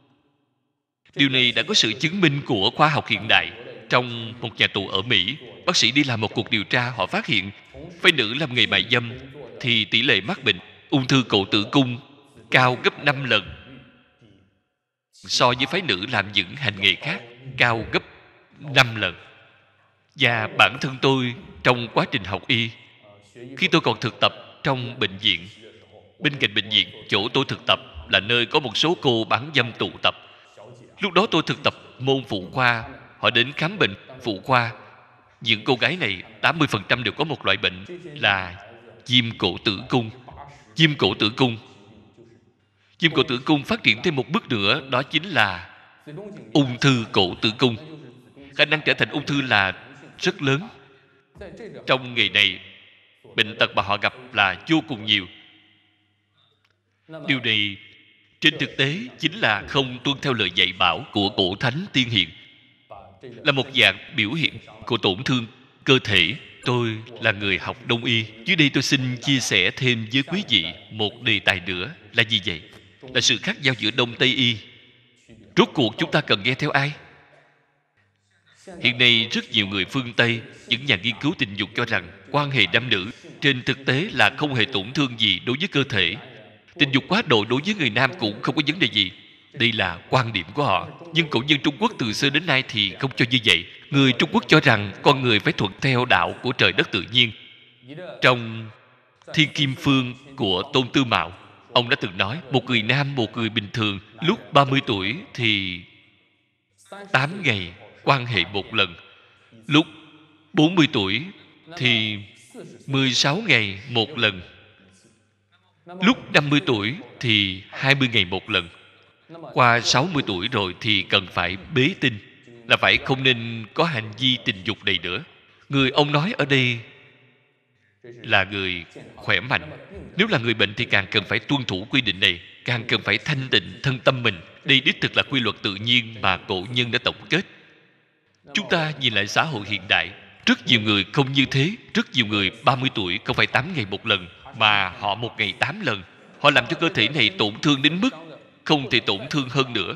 Điều này đã có sự chứng minh của khoa học hiện đại. Trong một nhà tù ở Mỹ, bác sĩ đi làm một cuộc điều tra, họ phát hiện phái nữ làm nghề mại dâm thì tỷ lệ mắc bệnh ung thư cổ tử cung cao gấp 5 lần so với phái nữ làm những hành nghề khác, cao gấp 5 lần. Và bản thân tôi trong quá trình học y, khi tôi còn thực tập trong bệnh viện, bên cạnh bệnh viện chỗ tôi thực tập là nơi có một số cô bán dâm tụ tập. Lúc đó tôi thực tập môn phụ khoa, họ đến khám bệnh phụ khoa. Những cô gái này 80% đều có một loại bệnh là viêm cổ tử cung. Viêm cổ tử cung, viêm cổ tử cung phát triển thêm một bước nữa, đó chính là ung thư cổ tử cung. Khả năng trở thành ung thư là rất lớn. Trong nghề này, bệnh tật mà họ gặp là vô cùng nhiều. Điều này trên thực tế chính là không tuân theo lời dạy bảo của cổ thánh tiên hiền, là một dạng biểu hiện của tổn thương cơ thể. Tôi là người học đông y, dưới đây tôi xin chia sẻ thêm với quý vị một đề tài nữa. Là gì vậy? Là sự khác nhau giữa đông tây y. Rốt cuộc chúng ta cần nghe theo ai? Hiện nay rất nhiều người phương Tây, những nhà nghiên cứu tình dục cho rằng quan hệ nam nữ trên thực tế là không hề tổn thương gì đối với cơ thể. Tình dục quá độ đối với người nam cũng không có vấn đề gì. Đây là quan điểm của họ. Nhưng cổ nhân Trung Quốc từ xưa đến nay thì không cho như vậy. Người Trung Quốc cho rằng con người phải thuận theo đạo của trời đất tự nhiên. Trong Thiên Kim Phương của Tôn Tư Mạo, ông đã từng nói một người nam, một người bình thường lúc 30 tuổi thì 8 ngày quan hệ một lần, lúc 40 tuổi thì 16 ngày một lần, lúc 50 tuổi thì 20 ngày một lần. Qua 60 tuổi rồi thì cần phải bế tinh, là phải không nên có hành vi tình dục này nữa. Người ông nói ở đây là người khỏe mạnh. Nếu là người bệnh thì càng cần phải tuân thủ quy định này, càng cần phải thanh tịnh thân tâm mình. Đây đích thực là quy luật tự nhiên mà cổ nhân đã tổng kết. Chúng ta nhìn lại xã hội hiện đại, rất nhiều người không như thế. Rất nhiều người 30 tuổi không phải 8 ngày một lần, mà họ 1 ngày 8 lần. Họ làm cho cơ thể này tổn thương đến mức không thể tổn thương hơn nữa,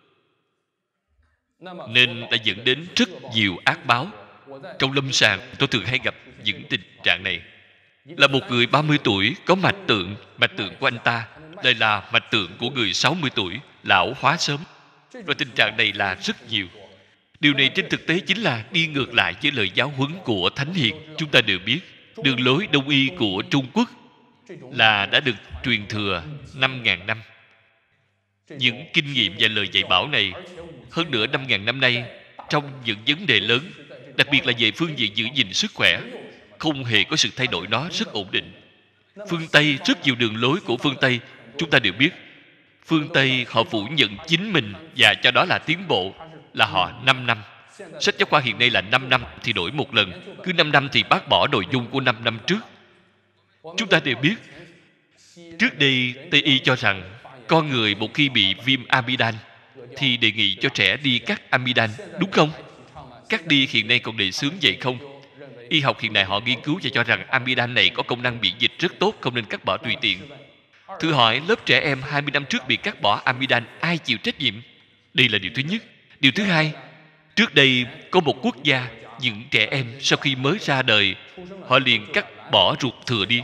nên đã dẫn đến rất nhiều ác báo. Trong lâm sàng tôi thường hay gặp những tình trạng này. Là một người 30 tuổi có mạch tượng của anh ta đây là mạch tượng của người 60 tuổi, lão hóa sớm. Và tình trạng này là rất nhiều. Điều này trên thực tế chính là đi ngược lại với lời giáo huấn của Thánh Hiền. Chúng ta đều biết, đường lối Đông y của Trung Quốc là đã được truyền thừa 5.000 năm. Những kinh nghiệm và lời dạy bảo này, hơn nữa 5.000 năm nay, trong những vấn đề lớn, đặc biệt là về phương diện giữ gìn sức khỏe, không hề có sự thay đổi, nó rất ổn định. Phương Tây, rất nhiều đường lối của phương Tây, chúng ta đều biết, phương Tây họ phủ nhận chính mình và cho đó là tiến bộ, là họ 5 năm. Sách giáo khoa hiện nay là 5 năm thì đổi một lần, cứ 5 năm thì bác bỏ nội dung của 5 năm trước. Chúng ta đều biết, trước đây Tây y cho rằng con người một khi bị viêm amidan thì đề nghị cho trẻ đi cắt amidan, đúng không? Cắt đi hiện nay còn đề xướng vậy không? Y học hiện đại họ nghiên cứu và cho rằng amidan này có công năng miễn dịch rất tốt, không nên cắt bỏ tùy tiện. Thử hỏi lớp trẻ em 20 năm trước bị cắt bỏ amidan, ai chịu trách nhiệm? Đây là điều thứ nhất. Điều thứ hai, trước đây có một quốc gia, những trẻ em sau khi mới ra đời, họ liền cắt bỏ ruột thừa đi.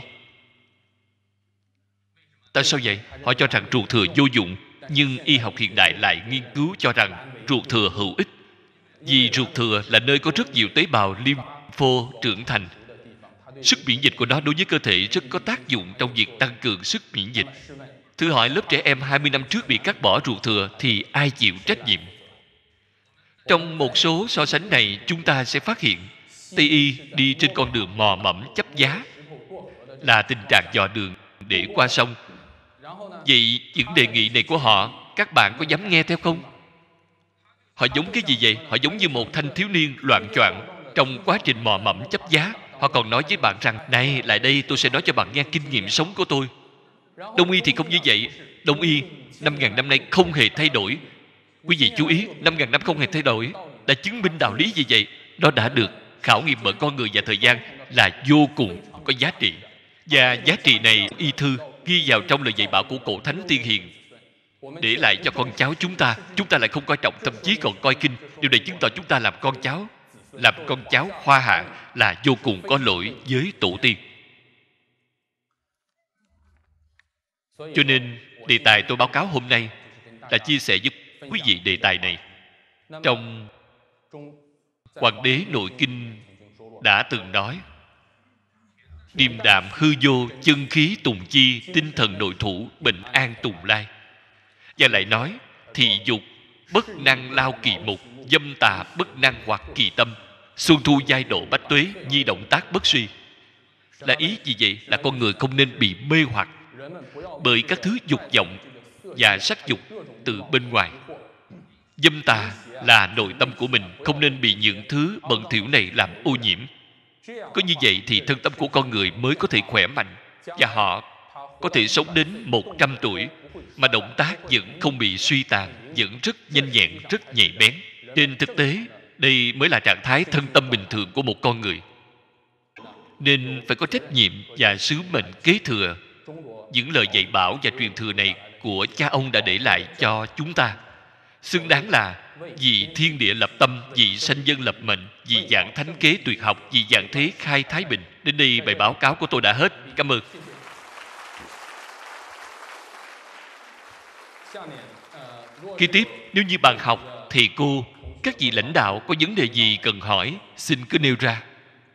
Tại sao vậy? Họ cho rằng ruột thừa vô dụng, nhưng y học hiện đại lại nghiên cứu cho rằng ruột thừa hữu ích. Vì ruột thừa là nơi có rất nhiều tế bào lympho trưởng thành. Sức miễn dịch của nó đối với cơ thể rất có tác dụng trong việc tăng cường sức miễn dịch. Thử hỏi lớp trẻ em 20 năm trước bị cắt bỏ ruột thừa thì ai chịu trách nhiệm? Trong một số so sánh này, chúng ta sẽ phát hiện Tây y đi trên con đường mò mẫm chấp giá, là tình trạng dò đường để qua sông. Vậy những đề nghị này của họ, các bạn có dám nghe theo không? Họ giống cái gì vậy? Họ giống như một thanh thiếu niên loạng choạng trong quá trình mò mẫm chấp giá. Họ còn nói với bạn rằng, này, lại đây tôi sẽ nói cho bạn nghe kinh nghiệm sống của tôi. Đông y thì không như vậy. Đông y 5.000 năm nay không hề thay đổi. Quý vị chú ý, 5.000 năm không hề thay đổi đã chứng minh đạo lý gì vậy? Nó đã được khảo nghiệm bởi con người và thời gian, là vô cùng có giá trị. Và giá trị này y thư ghi vào trong lời dạy bảo của cổ thánh tiên hiền, để lại cho con cháu chúng ta. Chúng ta lại không coi trọng, thậm chí còn coi kinh. Điều này chứng tỏ chúng ta làm con cháu hoa hạ là vô cùng có lỗi với tổ tiên. Cho nên đề tài tôi báo cáo hôm nay là chia sẻ với quý vị đề tài này. Trong Hoàng đế Nội Kinh đã từng nói, điềm đạm hư vô, chân khí tùng chi, tinh thần nội thủ, bình an tùng lai. Và lại nói, thị dục bất năng lao kỳ mục, dâm tà bất năng hoặc kỳ tâm, xuân thu giai độ bách tuế, nhi động tác bất suy. Là ý gì vậy? Là con người không nên bị mê hoặc bởi các thứ dục vọng và sắc dục từ bên ngoài. Dâm tà là nội tâm của mình, không nên bị những thứ bẩn thỉu này làm ô nhiễm. Có như vậy thì thân tâm của con người mới có thể khỏe mạnh, và họ có thể sống đến 100 tuổi mà động tác vẫn không bị suy tàn, vẫn rất nhanh nhẹn, rất nhạy bén. Trên thực tế, đây mới là trạng thái thân tâm bình thường của một con người. Nên phải có trách nhiệm và sứ mệnh kế thừa những lời dạy bảo và truyền thừa này của cha ông đã để lại cho chúng ta. Xứng đáng là vì thiên địa lập tâm, vì sanh dân lập mệnh, vì dạng thánh kế tuyệt học, vì dạng thế khai thái bình. Đến đây bài báo cáo của tôi đã hết. Cảm ơn. Kế tiếp, nếu như bạn học, thầy cô, các vị lãnh đạo có vấn đề gì cần hỏi, xin cứ nêu ra.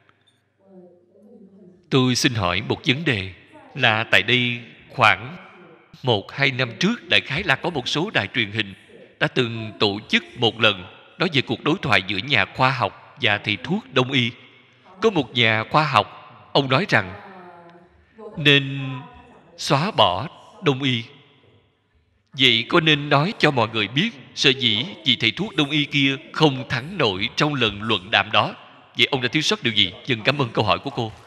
Tôi xin hỏi một vấn đề là tại đây khoảng 1-2 năm trước, đại khái là có một số đài truyền hình đã từng tổ chức một lần nói về cuộc đối thoại giữa nhà khoa học và thầy thuốc Đông y. Có một nhà khoa học, ông nói rằng nên xóa bỏ Đông y Vậy có nên nói cho mọi người biết sở dĩ vị thầy thuốc đông y kia không thắng nổi trong lần luận đàm đó? Vậy ông đã thiếu sót điều gì? Dân cảm ơn câu hỏi của cô.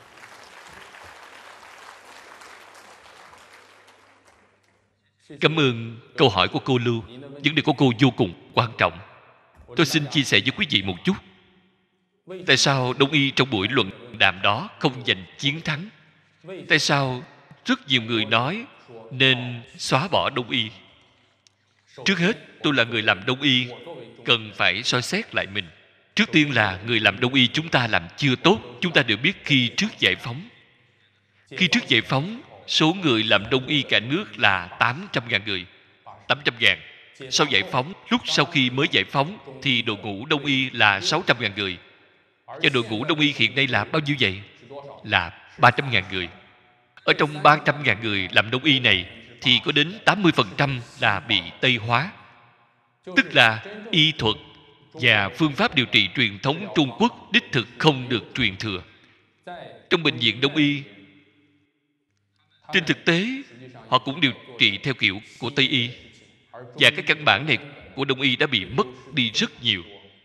Cảm ơn câu hỏi của cô Lưu. Vấn đề của cô vô cùng quan trọng. Tôi xin chia sẻ với quý vị một chút. Tại sao đông y trong buổi luận đàm đó không giành chiến thắng? Tại sao rất nhiều người nói nên xóa bỏ đông y? Trước hết, tôi là người làm đông y, cần phải soi xét lại mình. Trước tiên là người làm đông y chúng ta làm chưa tốt. Chúng ta đều biết khi trước giải phóng. Khi trước giải phóng, số người làm đông y cả nước là 800.000 người. 800.000. Sau giải phóng, lúc sau khi mới giải phóng, thì đội ngũ đông y là 600.000 người. Và đội ngũ đông y hiện nay là bao nhiêu vậy? Là 300.000 người. Ở trong 300.000 người làm đông y này, thì có đến 80% là bị Tây hóa. Tức là y thuật và phương pháp điều trị truyền thống Trung Quốc đích thực không được truyền thừa. Trong bệnh viện đông y, trên thực tế, họ cũng điều trị theo kiểu của Tây y. Và cái căn bản này của đông y đã bị mất đi rất nhiều.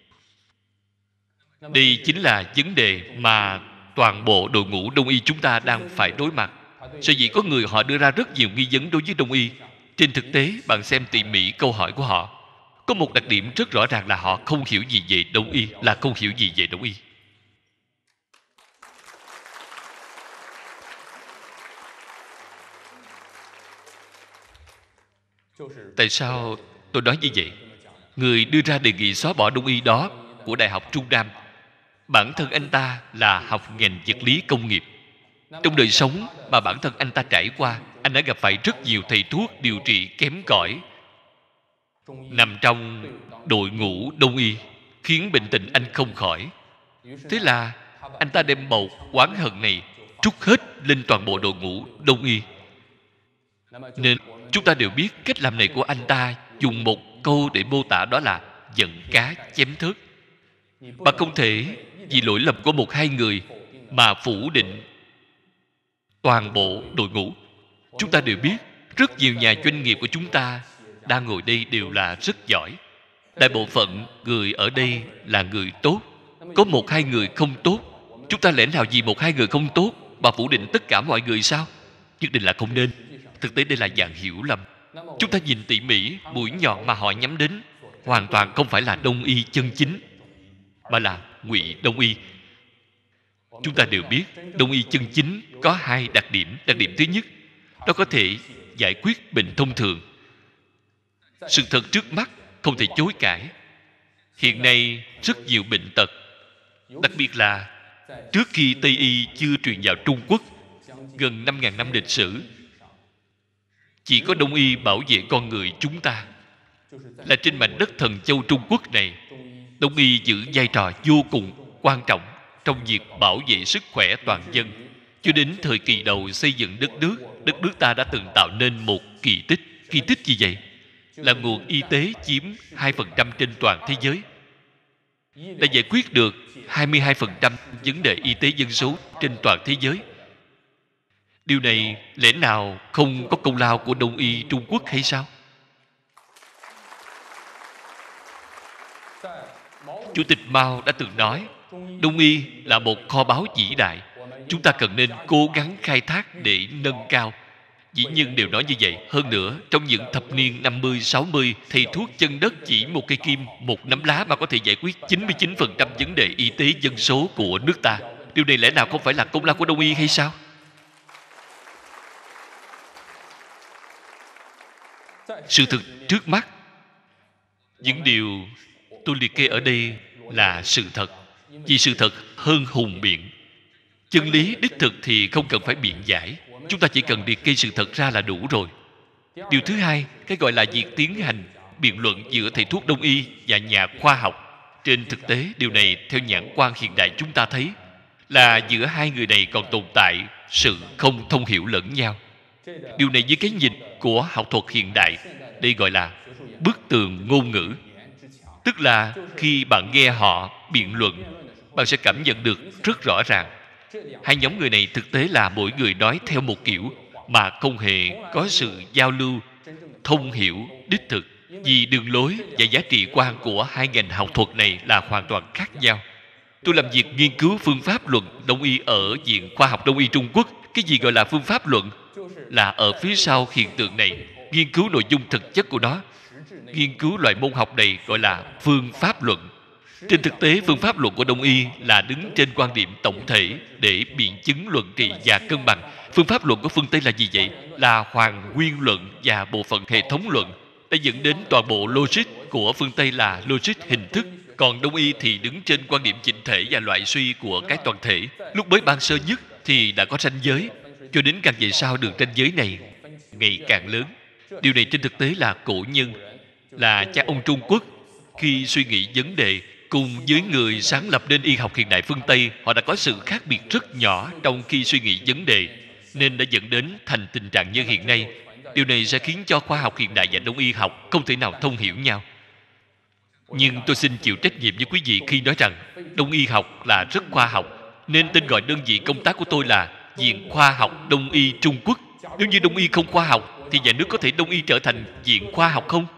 Đây chính là vấn đề mà toàn bộ đội ngũ đông y chúng ta đang phải đối mặt. Sở dĩ có người họ đưa ra rất nhiều nghi vấn đối với đông y. Trên thực tế, bạn xem tỉ mỉ câu hỏi của họ. Có một đặc điểm rất rõ ràng là họ không hiểu gì về đông y, là không hiểu gì về đông y. Tại sao tôi nói như vậy? Người đưa ra đề nghị xóa bỏ đông y đó của Đại học Trung Nam, bản thân anh ta là học ngành vật lý công nghiệp. Trong đời sống mà bản thân anh ta trải qua, anh đã gặp phải rất nhiều thầy thuốc điều trị kém cỏi nằm trong đội ngũ đông y, khiến bệnh tình anh không khỏi. Thế là anh ta đem bầu oán hận này trút hết lên toàn bộ đội ngũ đông y. Nên chúng ta đều biết cách làm này của anh ta dùng một câu để mô tả, đó là giận cá chém thớt. Bạn không thể vì lỗi lầm của một hai người mà phủ định toàn bộ đội ngũ. Chúng ta đều biết rất nhiều nhà doanh nghiệp của chúng ta đang ngồi đây đều là rất giỏi. Đại bộ phận người ở đây là người tốt. Có một hai người không tốt, chúng ta lẽ nào vì một hai người không tốt mà phủ định tất cả mọi người sao? Nhất định là không nên. Thực tế đây là dạng hiểu lầm. Chúng ta nhìn tỉ mỉ, mũi nhọn mà họ nhắm đến hoàn toàn không phải là đông y chân chính, mà là ngụy đông y. Chúng ta đều biết đông y chân chính có hai đặc điểm. Đặc điểm thứ nhất, nó có thể giải quyết bệnh thông thường. Sự thật trước mắt không thể chối cãi. Hiện nay rất nhiều bệnh tật, đặc biệt là trước khi Tây y chưa truyền vào Trung Quốc, gần 5.000 năm lịch sử, chỉ có đông y bảo vệ con người chúng ta. Là trên mảnh đất Thần Châu Trung Quốc này, đông y giữ vai trò vô cùng quan trọng trong việc bảo vệ sức khỏe toàn dân. Cho đến thời kỳ đầu xây dựng đất nước ta đã từng tạo nên một kỳ tích. Kỳ tích gì vậy? Là nguồn y tế chiếm 2% trên toàn thế giới, đã giải quyết được 22% vấn đề y tế dân số trên toàn thế giới. Điều này lẽ nào không có công lao của đông y Trung Quốc hay sao? Chủ tịch Mao đã từng nói, đông y là một kho báu vĩ đại, chúng ta cần nên cố gắng khai thác để nâng cao. Dĩ nhiên đều nói như vậy. Hơn nữa, trong những thập niên 50, 60, thầy thuốc chân đất chỉ một cây kim, một nắm lá mà có thể giải quyết 99% vấn đề y tế dân số của nước ta. Điều này lẽ nào không phải là công lao của đông y hay sao? Sự thực trước mắt, những điều tôi liệt kê ở đây là sự thật. Vì sự thật hơn hùng biện. Chân lý đích thực thì không cần phải biện giải. Chúng ta chỉ cần liệt kê sự thật ra là đủ rồi. Điều thứ hai, cái gọi là việc tiến hành biện luận giữa thầy thuốc đông y và nhà khoa học. Trên thực tế, điều này theo nhãn quan hiện đại chúng ta thấy là giữa hai người này còn tồn tại sự không thông hiểu lẫn nhau. Điều này với cái nhìn của học thuật hiện đại, đây gọi là bức tường ngôn ngữ. Tức là khi bạn nghe họ biện luận, bạn sẽ cảm nhận được rất rõ ràng hai nhóm người này thực tế là mỗi người nói theo một kiểu mà không hề có sự giao lưu thông hiểu đích thực. Vì đường lối và giá trị quan của hai ngành học thuật này là hoàn toàn khác nhau. Tôi làm việc nghiên cứu phương pháp luận Đông y ở Viện Khoa học Đông y Trung Quốc. Cái gì gọi là phương pháp luận? Là ở phía sau hiện tượng này, nghiên cứu nội dung thực chất của nó. Nghiên cứu loại môn học này gọi là phương pháp luận. Trên thực tế, phương pháp luận của Đông y là đứng trên quan điểm tổng thể để biện chứng luận trị và cân bằng. Phương pháp luận của phương Tây là gì vậy? Là hoàn nguyên luận và bộ phận hệ thống luận, đã dẫn đến toàn bộ logic của phương Tây là logic hình thức. Còn Đông y thì đứng trên quan điểm chỉnh thể và loại suy của cái toàn thể. Lúc mới ban sơ nhất thì đã có ranh giới, cho đến càng về sau đường ranh giới này ngày càng lớn. Điều này trên thực tế là cổ nhân, là cha ông Trung Quốc, khi suy nghĩ vấn đề cùng với người sáng lập nên y học hiện đại phương Tây, họ đã có sự khác biệt rất nhỏ trong khi suy nghĩ vấn đề, nên đã dẫn đến thành tình trạng như hiện nay. Điều này sẽ khiến cho khoa học hiện đại và Đông y học không thể nào thông hiểu nhau. Nhưng tôi xin chịu trách nhiệm với quý vị khi nói rằng Đông y học là rất khoa học, nên tên gọi đơn vị công tác của tôi là Viện Khoa học Đông y Trung Quốc. Nếu như Đông y không khoa học thì nhà nước có thể Đông y trở thành Viện Khoa học không?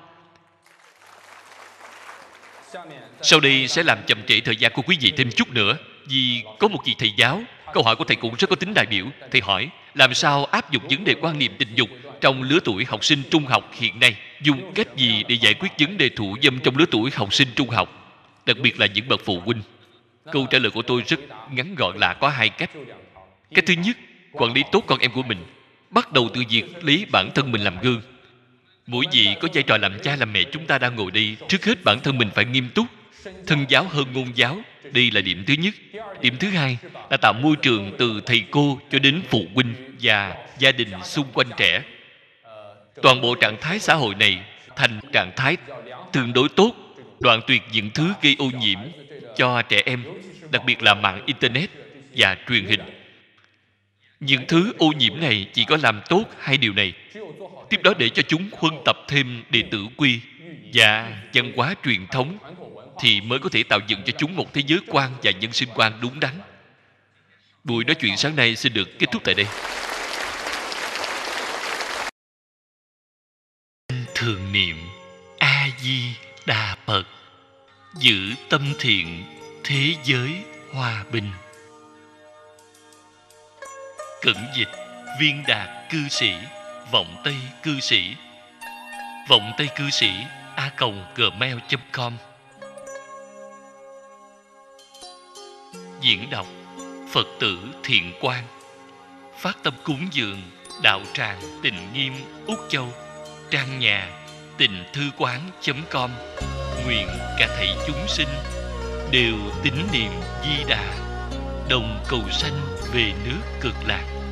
Sau đây sẽ làm chậm trễ thời gian của quý vị thêm chút nữa. Vì có một vị thầy giáo, câu hỏi của thầy cũng rất có tính đại biểu. Thầy hỏi, làm sao áp dụng vấn đề quan niệm tình dục trong lứa tuổi học sinh trung học hiện nay? Dùng cách gì để giải quyết vấn đề thủ dâm trong lứa tuổi học sinh trung học, đặc biệt là những bậc phụ huynh? Câu trả lời của tôi rất ngắn gọn là có hai cách. Cách thứ nhất, quản lý tốt con em của mình, bắt đầu từ việc lấy bản thân mình làm gương. Mỗi vị có vai trò làm cha làm mẹ chúng ta đang ngồi đây, trước hết bản thân mình phải nghiêm túc, thân giáo hơn ngôn giáo. Đây là điểm thứ nhất. Điểm thứ hai là tạo môi trường từ thầy cô cho đến phụ huynh và gia đình xung quanh trẻ. Toàn bộ trạng thái xã hội này thành trạng thái tương đối tốt, đoạn tuyệt những thứ gây ô nhiễm cho trẻ em, đặc biệt là mạng Internet và truyền hình. Những thứ ô nhiễm này chỉ có làm tốt hai điều này. Tiếp đó để cho chúng huân tập thêm đệ tử quy và văn hóa truyền thống, thì mới có thể tạo dựng cho chúng một thế giới quan và nhân sinh quan đúng đắn. Buổi nói chuyện sáng nay xin được kết thúc tại đây. Thường niệm A Di Đà Phật, giữ tâm thiện, thế giới hòa bình. Cẩn dịch Viên Đạt cư sĩ, Vọng Tây cư sĩ, vọng tây cư sĩ @gmail.com. Diễn đọc Phật tử Thiện Quang. Phát tâm cúng dường đạo tràng Tình Nghiêm Úc Châu, trang nhà tình thư quán.com. Nguyện cả thảy chúng sinh đều tín niệm Di Đà, đồng cầu sanh về nước Cực Lạc.